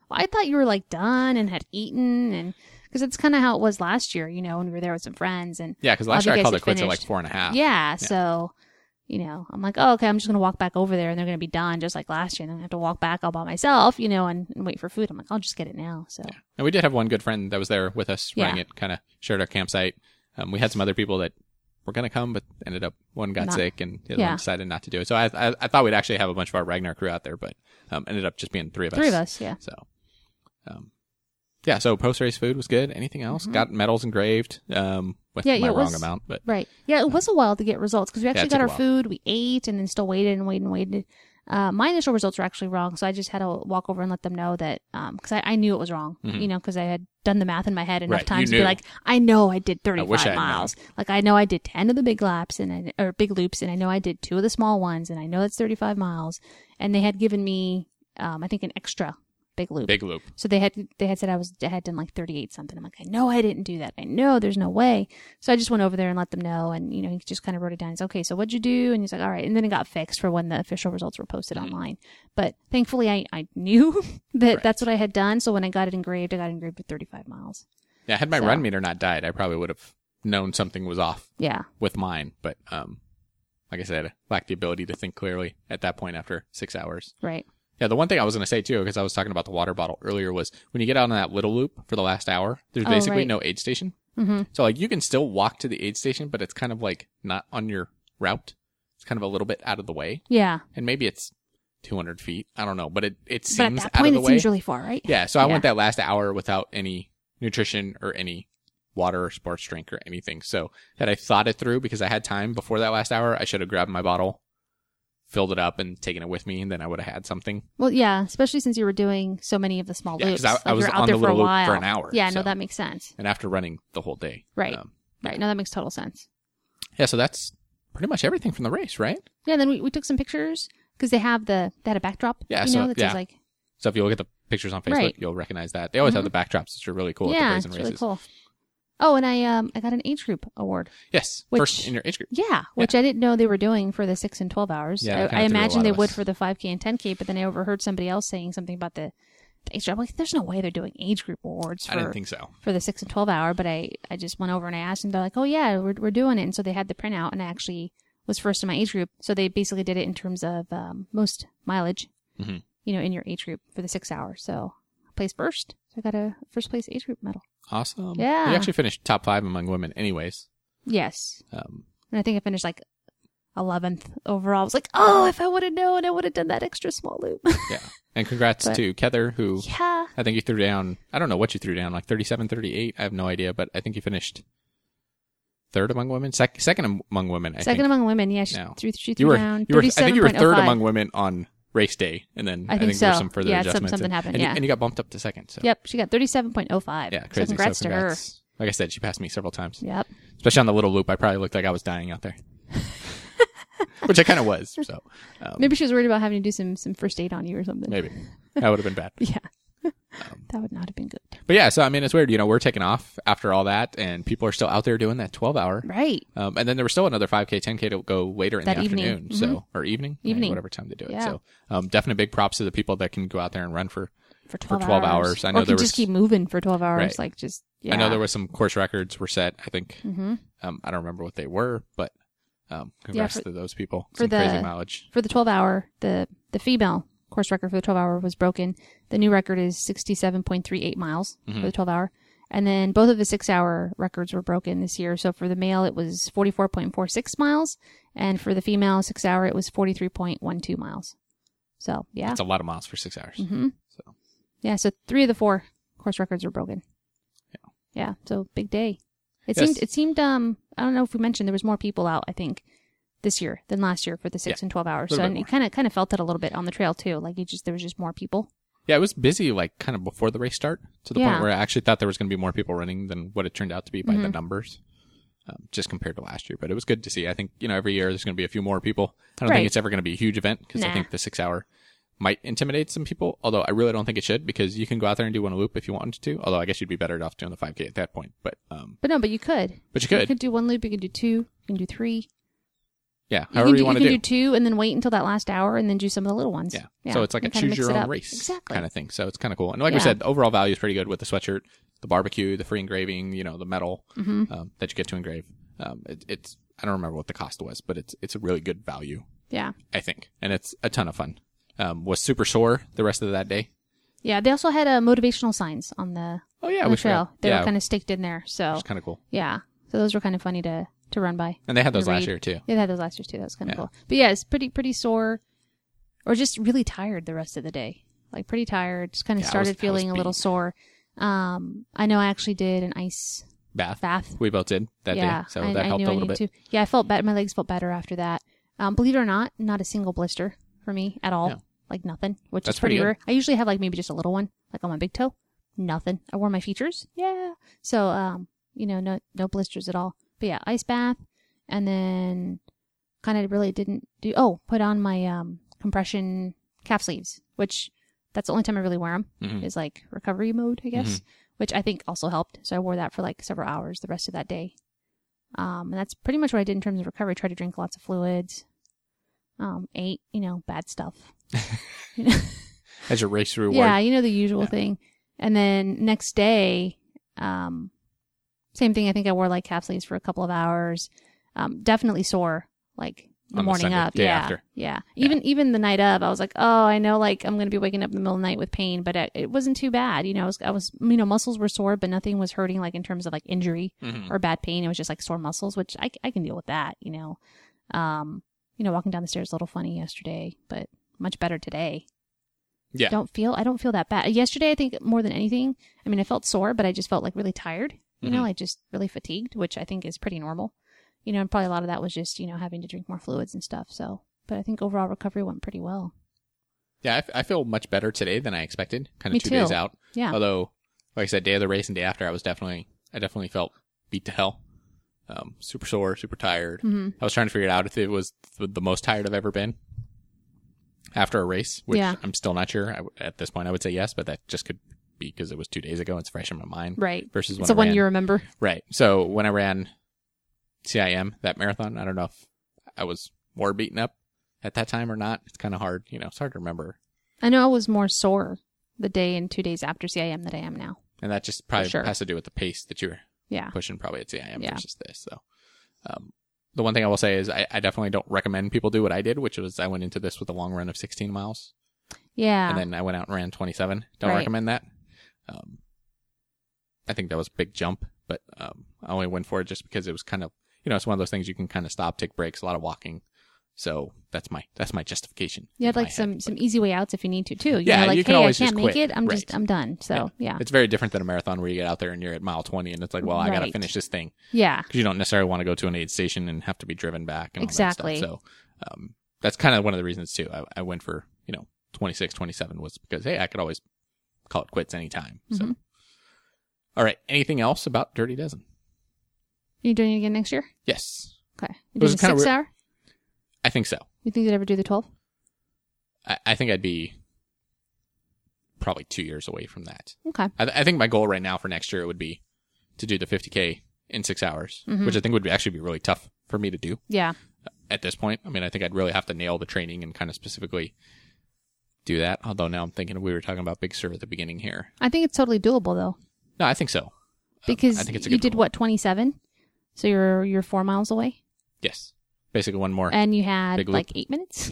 S2: well, I thought you were like done and had eaten, and because it's kind of how it was last year, you know, when we were there with some friends. And
S1: Yeah, because
S2: all
S1: last
S2: the
S1: year I
S2: guys
S1: called
S2: had
S1: it quits at like
S2: finished.
S1: four and a half.
S2: Yeah, so, you know, I'm like, oh, okay, I'm just going to walk back over there and they're going to be done just like last year. And then I have to walk back all by myself, you know, and, and wait for food. I'm like, I'll just get it now. So,
S1: Yeah. And we did have one good friend that was there with us running
S2: Yeah.
S1: it, kind of shared our campsite. Um, we had some other people that were going to come, but ended up, one got
S2: Not-
S1: sick and the other
S2: yeah.
S1: one decided not to do it. So I, I I thought we'd actually have a bunch of our Ragnar crew out there, but um, ended up just being three of us.
S2: three of us, yeah.
S1: So, um, yeah, so post-race food was good. Anything else? Got medals engraved um, with
S2: Mm-hmm. Yeah,
S1: my
S2: yeah, it
S1: wrong
S2: was-
S1: amount, but
S2: Right. Yeah, it was a while to get results because we actually
S1: it
S2: got
S1: took a
S2: our
S1: while.
S2: food, we ate, and then still waited and waited and waited. Uh, my initial results were actually wrong, so I just had to walk over and let them know that, because I, I knew it was wrong, you know, because I had done the math in my head enough
S1: Right,
S2: times
S1: you
S2: to be
S1: knew.
S2: like, I know I did
S1: I wish I
S2: thirty-five
S1: had
S2: miles. Like, I know I did ten of the big laps, and I, or big loops, and I know I did two of the small ones, and I know it's thirty-five miles. And they had given me, um, I think, an extra big loop.
S1: big loop.
S2: So they had they had said I was I had done like thirty-eight something. I'm like, I know I didn't do that. I know there's no way. So I just went over there and let them know, and you know, he just kind of wrote it down. He's okay. So what'd you do? And he's like, all right. And then it got fixed for when the official results were posted
S1: Mm-hmm.
S2: online. But thankfully, I I knew that
S1: Right.
S2: that's what I had done. So when I got it engraved, I got it engraved with thirty-five miles.
S1: Yeah, had my
S2: So-
S1: run meter not died, I probably would have known something was off
S2: Yeah.
S1: with mine. But um, like I said, I lacked the ability to think clearly at that point after six hours.
S2: Right.
S1: Yeah, the one thing I was going to say too, because I was talking about the water bottle earlier, was when you get out on that little loop for the last hour, there's
S2: Oh,
S1: basically
S2: right.
S1: no aid station.
S2: Mm-hmm.
S1: So like you can still walk to the aid station, but it's kind of like not on your route. It's kind of a little bit out of the way,
S2: Yeah.
S1: and maybe it's two hundred feet. I don't know, but it it
S2: But at
S1: seems
S2: that
S1: out
S2: point,
S1: of
S2: it
S1: the way.
S2: seems really far, right?
S1: Yeah, so I
S2: Yeah.
S1: went that last hour without any nutrition or any water or sports drink or anything. So had I thought it through, because I had time before that last hour, I should have grabbed my bottle, filled it up, and taken it with me, and then I would have had something.
S2: Well, yeah, especially since you were doing so many of the small
S1: Yeah, 'cause
S2: loops.
S1: I- I
S2: Like,
S1: was
S2: you were out
S1: on
S2: there
S1: the
S2: for a
S1: little loop
S2: while.
S1: for an hour,
S2: Yeah,
S1: so-
S2: no, that makes sense.
S1: And after running the whole day.
S2: Right.
S1: Um,
S2: Right. No, that makes total sense.
S1: yeah, so that's pretty much everything from the race, right?
S2: Yeah, then we, we took some pictures because they have the they had a backdrop.
S1: Yeah,
S2: you
S1: so-
S2: know, that
S1: yeah.
S2: says like
S1: So if you look at the pictures on Facebook,
S2: Right.
S1: you'll recognize that. They always have the backdrops, which are really cool at the
S2: yeah,
S1: Brazen
S2: it's
S1: races.
S2: really cool. Oh, and I um I got an age group award.
S1: Yes,
S2: Which-
S1: first in your age group.
S2: Yeah, which I didn't know they were doing for the six and twelve hours.
S1: Yeah, they
S2: I,
S1: kinda
S2: I
S1: threw a
S2: imagined
S1: lot
S2: they
S1: of
S2: would
S1: us.
S2: for the five K and ten K, but then I overheard somebody else saying something about the, the age group. I'm like, there's no way they're doing age group awards
S1: I
S2: for
S1: didn't think so.
S2: for the six and twelve hour. But I I just went over and I asked, and they're like, oh yeah, we're we're doing it. And so they had the printout, and I actually was first in my age group. So they basically did it in terms of um, most mileage,
S1: Mhm.
S2: you know, in your age group for the six hours. So I placed first. So I got a first place age group medal.
S1: Awesome.
S2: Yeah.
S1: You actually finished top five among women anyways.
S2: Yes.
S1: Um,
S2: And I think I finished like eleventh overall. I was like, oh, if I would have known, I would have done that extra small loop.
S1: yeah. And congrats
S2: But-
S1: to Kether, who
S2: yeah.
S1: I think you threw down, I don't know what you threw down, like thirty-seven, thirty-eight. I have no idea, but I think you finished third among women, Sec- second among women, I
S2: Second
S1: think.
S2: among women. Yeah. She
S1: No.
S2: threw, she
S1: You
S2: threw
S1: were,
S2: down
S1: you were, I think you were third
S2: thirty-seven point oh five.
S1: among women on race day, and then
S2: I
S1: I
S2: think
S1: think, there were
S2: so.
S1: some further
S2: Yeah, some-
S1: adjustments.
S2: something
S1: and,
S2: happened,
S1: and, you-
S2: yeah.
S1: and you got bumped up to second. So.
S2: Yep. She got thirty-seven point oh five.
S1: Yeah,
S2: So
S1: crazy.
S2: congrats
S1: so
S2: to her.
S1: congrats. Like I said, she passed me several times.
S2: Yep.
S1: Especially on the little loop, I probably looked like I was dying out there. Which I kind of was, so um,
S2: Maybe she was worried about having to do some, some first aid on you or something.
S1: maybe. That would have been bad.
S2: Yeah. that would not have been good.
S1: But yeah, so I mean, it's weird. You know, we're taking off after all that, and people are still out there doing that twelve hour.
S2: Right.
S1: Um, and then there was still another five K, ten K to go later in
S2: That
S1: the
S2: evening.
S1: afternoon.
S2: Mhm.
S1: So, or evening, Yeah,
S2: Evening.
S1: whatever time they do it.
S2: Yeah.
S1: So, um, definitely big props to the people that can go out there and run for.
S2: For twelve,
S1: twelve hours. I know
S2: or
S1: there
S2: can just
S1: was-
S2: keep moving for twelve hours.
S1: Right.
S2: Like just, yeah.
S1: I know there was some course records were set. I think
S2: hmm
S1: um, I don't remember what they were, but um, congrats
S2: for-
S1: to those people.
S2: for
S1: Some crazy
S2: the-
S1: mileage.
S2: For the twelve hour, the, the female course record for the twelve hour was broken. The new record is sixty-seven point three eight miles
S1: Mhm.
S2: for the twelve hour. And then both of the six hour records were broken this year. So for the male, it was forty-four point four six miles. And for the female six hour, it was forty-three point one two miles. So, yeah.
S1: That's a lot of miles for six hours.
S2: hmm
S1: So
S2: Yeah. So three of the four course records were broken.
S1: Yeah.
S2: Yeah. So big day. It
S1: Yes.
S2: seemed, it seemed, um, I don't know if we mentioned there was more people out, I think, this year than last year for the six
S1: Yeah.
S2: and twelve hours.
S1: A little
S2: So
S1: bit
S2: and you
S1: more.
S2: kind of, kind of felt it a little bit on the trail too. Like you just, there was just more people.
S1: yeah, it was busy like kind of before the race start to the
S2: Yeah.
S1: point where I actually thought there was going to be more people running than what it turned out to be by the
S2: Mhm.
S1: numbers. Um, just compared to last year, but it was good to see. I think, you know, every year there's going to be a few more people. I don't
S2: Right.
S1: think it's ever going to be a huge event because I
S2: Nah.
S1: think the six hour might intimidate some people, although I really don't think it should because you can go out there and do one loop if you wanted to, although I guess you'd be better off doing the five K at that point, but, um,
S2: But no, but you could.
S1: but you could.
S2: You could do one loop. You could do two. You can do three.
S1: Yeah,
S2: You
S1: however
S2: can,
S1: you,
S2: do,
S1: want
S2: you
S1: to
S2: can
S1: do.
S2: do two and then wait until that last hour and then do some of the little ones.
S1: Yeah. So it's like a
S2: and kinda
S1: choose
S2: mix
S1: your
S2: it
S1: own
S2: up.
S1: race
S2: Exactly.
S1: kind of thing. So it's kind of cool. And like we
S2: Yeah.
S1: said, the overall value is pretty good with the sweatshirt, the barbecue, the free engraving, you know, the metal
S2: Mm-hmm.
S1: um, that you get to engrave. Um, it, it's I don't remember what the cost was, but it's it's a really good value,
S2: Yeah.
S1: I think, and it's a ton of fun. Um, was super sore the rest of that day.
S2: Yeah. They also had uh, motivational signs on the,
S1: Oh yeah,
S2: on
S1: we
S2: the trail.
S1: forgot.
S2: They
S1: yeah,
S2: were kind of staked in there. So
S1: it's kind of cool.
S2: yeah. So those were kind of funny to, to run by.
S1: And they had those
S2: and
S1: last
S2: read.
S1: year too.
S2: Yeah, they had those last year too. That was kind of
S1: Yeah.
S2: cool. But yeah, it's pretty, pretty sore or just really tired the rest of the day. Like pretty tired. Just kind of
S1: Yeah, I
S2: started
S1: was- I
S2: feeling
S1: was
S2: a little
S1: beat.
S2: sore. Um, I know I actually did an ice
S1: Bath.
S2: bath.
S1: We both did that
S2: yeah,
S1: day, so
S2: I,
S1: that
S2: I
S1: helped
S2: knew
S1: a
S2: I
S1: little bit.
S2: needed to. Yeah, I felt better. My legs felt better after that. Um, believe it or not, not a single blister for me at all.
S1: Yeah.
S2: Like nothing, which
S1: That's
S2: is pretty
S1: pretty good.
S2: rare. I usually have like maybe just a little one, like on my big toe. Nothing. I wore my features. Yeah. So, um, you know, no, no blisters at all. But yeah, ice bath, and then kind of really didn't do. Oh, put on my um compression calf sleeves, which that's the only time I really wear them.
S1: Mhm.
S2: Is like recovery mode, I guess,
S1: Mm-hmm.
S2: which I think also helped. So I wore that for like several hours the rest of that day. Um, and that's pretty much what I did in terms of recovery. Tried to drink lots of fluids. Um, ate, you know, bad stuff. You know?
S1: As your race reward.
S2: Yeah, you know the usual
S1: Yeah.
S2: thing. And then next day, um, same thing. I think I wore like calf sleeves for a couple of hours. Um, definitely sore, like the
S1: On the
S2: morning
S1: Sunday,
S2: up.
S1: day
S2: yeah,
S1: after.
S2: yeah. Even even the night of, I was like, oh, I know, like I'm gonna be waking up in the middle of the night with pain, but it, it wasn't too bad. You know, I was, I was, you know, muscles were sore, but nothing was hurting, like in terms of like injury
S1: Mhm.
S2: or bad pain. It was just like sore muscles, which I, I can deal with that. You know, um, you know, walking down the stairs a little funny yesterday, but much better today.
S1: Yeah.
S2: Don't feel I don't feel that bad. Yesterday, I think more than anything, I mean, I felt sore, but I just felt like really tired. You know,
S1: Mhm.
S2: like just really fatigued, which I think is pretty normal. You know, and probably a lot of that was just, you know, having to drink more fluids and stuff. So, but I think overall recovery went pretty well.
S1: Yeah, I, f- I feel much better today than I expected. Kind
S2: Me
S1: of two
S2: too.
S1: days out.
S2: Yeah.
S1: Although, like I said, day of the race and day after, I was definitely, I definitely felt beat to hell. Um, super sore, super tired.
S2: Mhm.
S1: I was trying to figure out if it was th- the most tired I've ever been after a race, which
S2: Yeah.
S1: I'm still not sure. I w- at this point, I would say yes, but that just could be because it was two days ago. It's fresh in my mind.
S2: Right.
S1: Versus when
S2: It's the
S1: I
S2: one
S1: ran.
S2: you remember.
S1: Right. So when I ran C I M, that marathon, I don't know if I was more beaten up at that time or not. It's kind of hard. You know, it's hard to remember.
S2: I know I was more sore the day and two days after C I M than I am now.
S1: And that just probably
S2: sure.
S1: has to do with the pace that you were
S2: Yeah.
S1: pushing probably at C I M
S2: Yeah.
S1: versus this. So, um, the one thing I will say is I, I definitely don't recommend people do what I did, which was I went into this with a long run of sixteen miles
S2: Yeah.
S1: and then I went out and ran twenty-seven. Don't
S2: Right.
S1: recommend that. Um, I think that was a big jump, but, um, I only went for it just because it was kind of, you know, it's one of those things you can kind of stop, take breaks, a lot of walking. So that's my, that's my justification.
S2: You had
S1: in my
S2: like some,
S1: head.
S2: some easy way outs if you need to too. You
S1: Yeah,
S2: know, like,
S1: you can
S2: hey,
S1: always
S2: I can't
S1: just
S2: make
S1: quit.
S2: it. I'm just,
S1: Right.
S2: I'm done. So yeah.
S1: It's very different than a marathon where you get out there and you're at mile twenty and it's like, well, I got to
S2: Right.
S1: finish this thing.
S2: Yeah.
S1: Because you don't necessarily want to go to an aid station and have to be driven back and all
S2: Exactly.
S1: that stuff. So um, that's kind of one of the reasons too. I, I went for, you know, twenty-six, twenty-seven was because, hey, I could always call it quits anytime. So,
S2: Mhm.
S1: all right. Anything else about Dirty Dozen?
S2: You doing it again next year?
S1: Yes,
S2: Okay. You
S1: It was
S2: doing a
S1: kinda
S2: six
S1: weird-
S2: hour?
S1: I think so.
S2: You think you'd ever do the twelve?
S1: I, I think I'd be probably two years away from that.
S2: Okay.
S1: I, th- I think my goal right now for next year would be to do the fifty K in six hours,
S2: Mhm.
S1: which I think would be actually be really tough for me to do.
S2: Yeah.
S1: At this point. I mean, I think I'd really have to nail the training and kind of specifically do that. Although now I'm thinking we were talking about Big Sur at the beginning here.
S2: I think it's totally doable though.
S1: No, I think so. Um,
S2: Because
S1: I think it's a
S2: you
S1: good
S2: did
S1: goal.
S2: what, twenty-seven? So you're you're four miles away,
S1: Yes. Basically one more.
S2: and you had
S1: Big loop.
S2: like eight minutes.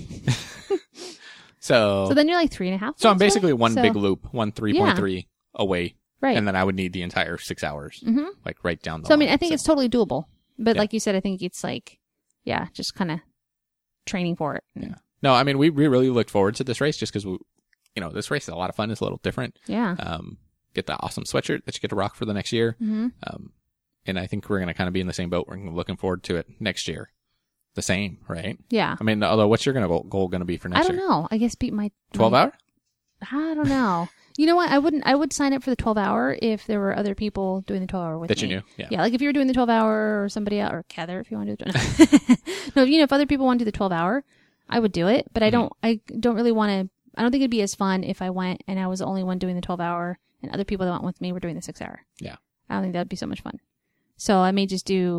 S1: so,
S2: So then you're like three and a half.
S1: so I'm
S2: miles away?
S1: basically one
S2: So-
S1: big loop, one three point three away.
S2: right.
S1: And then I would need the entire six hours,
S2: hmm
S1: like right down the
S2: So I mean,
S1: line.
S2: I think
S1: So-
S2: it's totally doable. But
S1: Yeah.
S2: like you said, I think it's like, yeah, just kind of training for it.
S1: Yeah. No, I mean, we, we really looked forward to this race just because, we, you know, this race is a lot of fun. It's a little different.
S2: Yeah.
S1: Um, get the awesome sweatshirt that you get to rock for the next year.
S2: hmm
S1: Um, and I think we're going to kind of be in the same boat. We're looking forward to it next year. The same, right?
S2: Yeah.
S1: I mean, although what's your gonna goal, goal going to be for next
S2: I don't
S1: year?
S2: know. I guess beat my
S1: twelve
S2: my-
S1: hour?
S2: I don't know. You know what? I wouldn't. I would sign up for the twelve hour if there were other people doing the twelve hour with
S1: That
S2: me.
S1: you knew? Yeah.
S2: Yeah, like if you were doing the twelve hour or somebody else, or Heather, if you want to do it. No, you know, if other people want to do the twelve hour, I would do it. But I
S1: Mm-hmm.
S2: don't. I don't really want to. I don't think it'd be as fun if I went and I was the only one doing the twelve hour, and other people that went with me were doing the six hour.
S1: Yeah.
S2: I don't think that'd be so much fun. So I may just do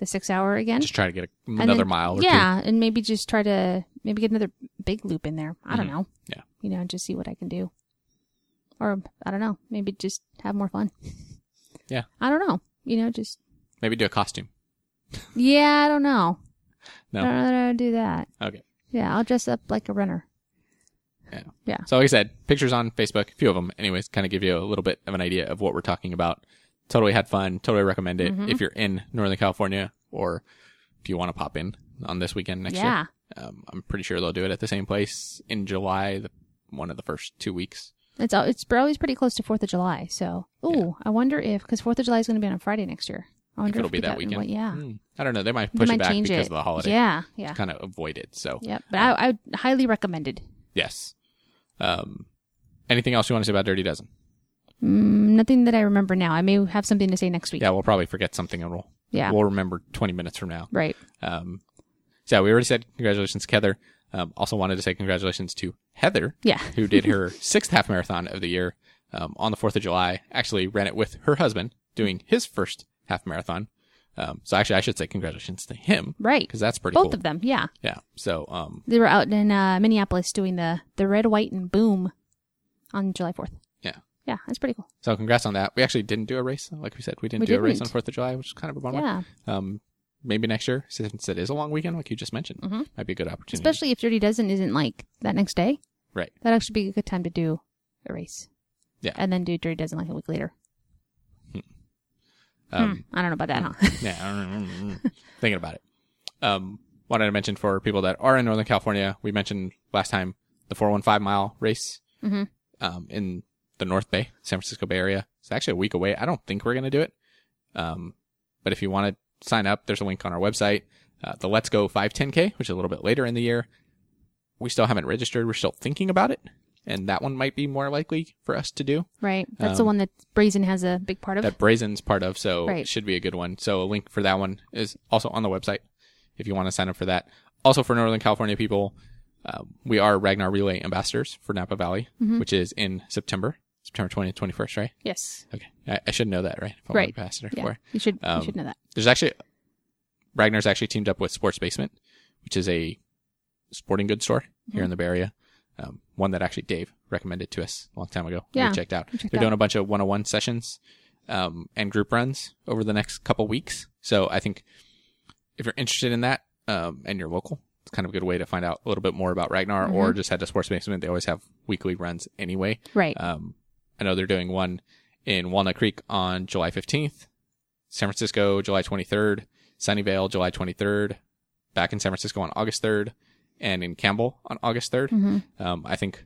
S2: the six hour again.
S1: Just try to get a,
S2: And
S1: another
S2: then-
S1: mile or
S2: Yeah, and maybe just try to maybe get another big loop in there. I don't
S1: Mhm.
S2: know.
S1: Yeah.
S2: You know, just see what I can do. Or I don't know, maybe just have more fun.
S1: Yeah.
S2: I don't know. You know, just
S1: two. Maybe do a costume.
S2: yeah, I don't know.
S1: No?
S2: I don't know how to do that.
S1: Okay.
S2: Yeah, I'll dress up like a runner.
S1: Yeah.
S2: Yeah.
S1: So like I said, pictures on Facebook, a few of them anyways, kind of give you a little bit of an idea of what we're talking about. Totally had fun. Totally recommend it
S2: Mhm.
S1: if you're in Northern California or if you want to pop in on this weekend next
S2: Yeah.
S1: year. Um, I'm pretty sure they'll do it at the same place in July, the, one of the first two weeks.
S2: It's al- it's always pretty close to Fourth of July. So, ooh,
S1: Yeah.
S2: I wonder if because Fourth of July is going to be on a Friday next year. I wonder
S1: If it'll
S2: if
S1: be
S2: we
S1: that
S2: got-
S1: weekend.
S2: what- yeah,
S1: Hmm. I don't know. They might
S2: They
S1: push
S2: might
S1: it back
S2: change
S1: because
S2: it.
S1: of the holiday.
S2: Yeah, yeah,
S1: Kind of avoid it. So
S2: yep. But I, I would highly recommend it.
S1: yes. Um, anything else you want to say about Dirty Dozen?
S2: Mm, nothing that I remember now. I may have something to say next week.
S1: Yeah, we'll probably forget something and we'll,
S2: Yeah.
S1: we'll remember twenty minutes from now.
S2: Right.
S1: Um, so yeah, we already said congratulations to Heather. Um, also wanted to say congratulations to Heather,
S2: Yeah.
S1: who did her sixth half marathon of the year um, on the fourth of July. Actually ran it with her husband doing his first half marathon. Um, so actually, I should say congratulations to him
S2: Right.
S1: because that's pretty
S2: Both
S1: cool.
S2: of them. Yeah.
S1: Yeah. So um,
S2: They were out in uh, Minneapolis doing the, the red, white, and boom on July fourth.
S1: yeah.
S2: Yeah, that's pretty cool.
S1: So congrats on that. We actually didn't do a race, like we said. We didn't
S2: We
S1: do a race
S2: didn't.
S1: on fourth of July, which is kind of a bummer.
S2: Yeah.
S1: Um, maybe next year, since it is a long weekend, like you just mentioned,
S2: Mhm.
S1: might be a good opportunity.
S2: Especially if Dirty Dozen isn't like that next day.
S1: Right.
S2: That'd actually be a good time to do a race.
S1: Yeah.
S2: And then do Dirty Dozen like a week later.
S1: Um,
S2: Hmm. I don't know about that, huh?
S1: Yeah, I don't know. Thinking about it. Um, wanted to mention for people that are in Northern California, we mentioned last time the four fifteen mile race
S2: Mhm.
S1: um, in the North Bay, San Francisco Bay Area. It's actually a week away. I don't think we're going to do it. Um, but if you want to sign up, there's a link on our website. Uh, the Let's Go five ten K, which is a little bit later in the year. We still haven't registered. We're still thinking about it. And that one might be more likely for us to do.
S2: Right. That's the
S1: Um,
S2: one that Brazen has a big part of.
S1: That Brazen's part of, so
S2: Right.
S1: it should be a good one. So a link for that one is also on the website if you want to sign up for that. Also for Northern California people, uh, we are Ragnar Relay ambassadors for Napa Valley,
S2: Mhm.
S1: which is in September, September twentieth, twenty-first, right?
S2: Yes.
S1: Okay. I, I should know that, right? If I'm
S2: Right.
S1: an ambassador
S2: Yeah.
S1: for.
S2: You should
S1: Um,
S2: you should know that.
S1: There's actually, Ragnar's actually teamed up with Sports Basement, which is a sporting goods store here
S2: Mm-hmm.
S1: in the Bay Area. Um, one that actually Dave recommended to us a long time ago.
S2: Yeah.
S1: We checked out.
S2: Check
S1: They're
S2: that
S1: doing
S2: out.
S1: a bunch of one oh one sessions um, and group runs over the next couple weeks. So I think if you're interested in that um, and you're local, it's kind of a good way to find out a little bit more about Ragnar
S2: Mm-hmm.
S1: or just head to Sports Basement. They always have weekly runs anyway.
S2: Right.
S1: Um, I know they're doing one in Walnut Creek on July fifteenth, San Francisco July twenty-third, Sunnyvale July twenty-third, back in San Francisco on August third, and in Campbell on August third.
S2: hmm
S1: Um, I think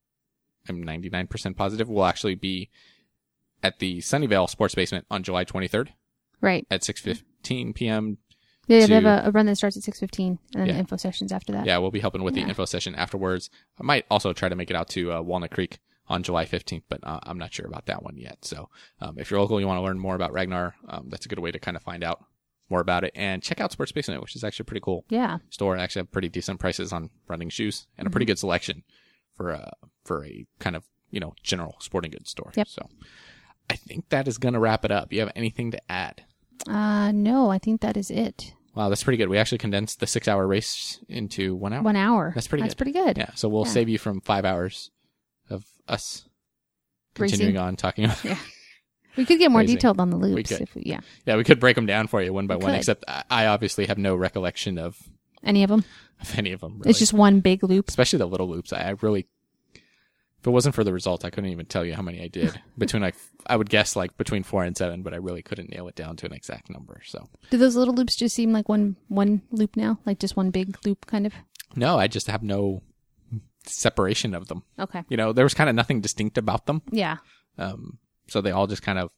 S1: I'm ninety-nine percent positive we'll actually be at the Sunnyvale Sports Basement on July twenty-third
S2: Right.
S1: at six fifteen p.m.
S2: Yeah,
S1: to-
S2: they have a, a run that starts at six fifteen and then
S1: Yeah.
S2: the info sessions after that.
S1: Yeah, we'll be helping with
S2: Yeah.
S1: the info session afterwards. I might also try to make it out to uh, Walnut Creek on July fifteenth, but uh, I'm not sure about that one yet. So um, if you're local, you want to learn more about Ragnar, um, that's a good way to kind of find out more about it. And check out Sports Basement, which is actually a pretty cool
S2: Yeah.
S1: store. Actually have pretty decent prices on running shoes and a pretty good selection for a, for a kind of, you know, general sporting goods store.
S2: Yep.
S1: So I think that is going to wrap it up. You have anything to add?
S2: Uh, no, I think that is it.
S1: Wow, that's pretty good. We actually condensed the six hour race into one hour.
S2: One hour.
S1: That's pretty
S2: That's
S1: good.
S2: pretty good.
S1: Yeah, so we'll
S2: Yeah.
S1: save you from five hours of us
S2: Racing.
S1: continuing on talking about.
S2: Yeah. We could get more
S1: Crazy.
S2: detailed on the loops.
S1: could.
S2: If we, yeah.
S1: Yeah, we could break them down for you one by
S2: We
S1: one.
S2: could.
S1: Except I- I obviously have no recollection of,
S2: Any of them?
S1: of any of them. Really.
S2: It's just one big loop.
S1: especially the little loops. I, I really, if it wasn't for the result, I couldn't even tell you how many I did between like I would guess like between four and seven, but I really couldn't nail it down to an exact number. So
S2: Do those little loops just seem like one one loop now? Like just one big loop kind of?
S1: no, I just have no separation of them.
S2: Okay.
S1: You know, there was kind of nothing distinct about them.
S2: Yeah.
S1: Um, so they all just kind of,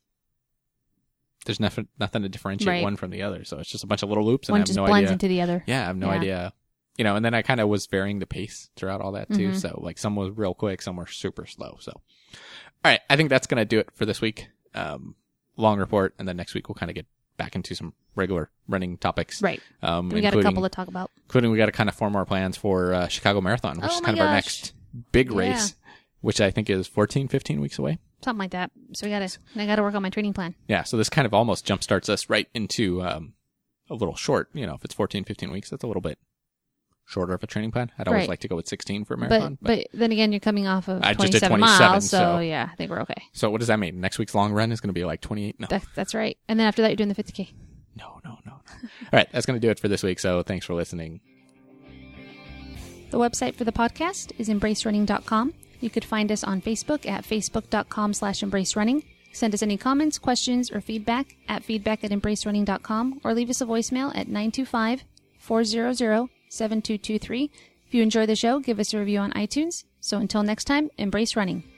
S1: there's nothing, nothing to differentiate
S2: Right.
S1: one from the other. So it's just a bunch of little loops and I
S2: One
S1: have
S2: just
S1: no
S2: blends
S1: idea.
S2: into the other.
S1: yeah, I have no
S2: Yeah.
S1: idea. You know, and then I kind of was varying the pace throughout all that too.
S2: Mhm.
S1: So like some was real quick, some were super slow. So, all right. I think that's going to do it for this week. Um, long report. And then next week we'll kind of get back into some regular running topics.
S2: Right.
S1: Um,
S2: We got a
S1: including-
S2: couple to talk about.
S1: including we got to kind of form our plans for uh, Chicago Marathon, which
S2: Oh
S1: is
S2: my
S1: kind of our
S2: gosh.
S1: next big
S2: Yeah.
S1: race, which I think is fourteen, fifteen weeks away.
S2: Something like that. So we gotta I gotta work on my training plan.
S1: Yeah, so this kind of almost jumpstarts us right into um, a little short. You know, if it's fourteen, fifteen weeks, that's a little bit shorter of a training plan. I'd always
S2: Right.
S1: like to go with sixteen for a marathon.
S2: But, but then again, you're coming off of
S1: I just did
S2: twenty-seven
S1: twenty-seven,
S2: miles, so,
S1: so-
S2: yeah, I think we're okay.
S1: So what does that mean? Next week's long run is going to be like twenty-eight? No,
S2: That, that's right. And then after that, you're doing the fifty K.
S1: no, no, no. no. All right, that's going to do it for this week. So thanks for listening.
S2: The website for the podcast is embrace running dot com. You could find us on Facebook at facebook.com slash embracerunning. Send us any comments, questions, or feedback at feedback at embrace running dot com or leave us a voicemail at nine two five, four hundred, seven two two three. If you enjoy the show, give us a review on iTunes. So until next time, embrace running.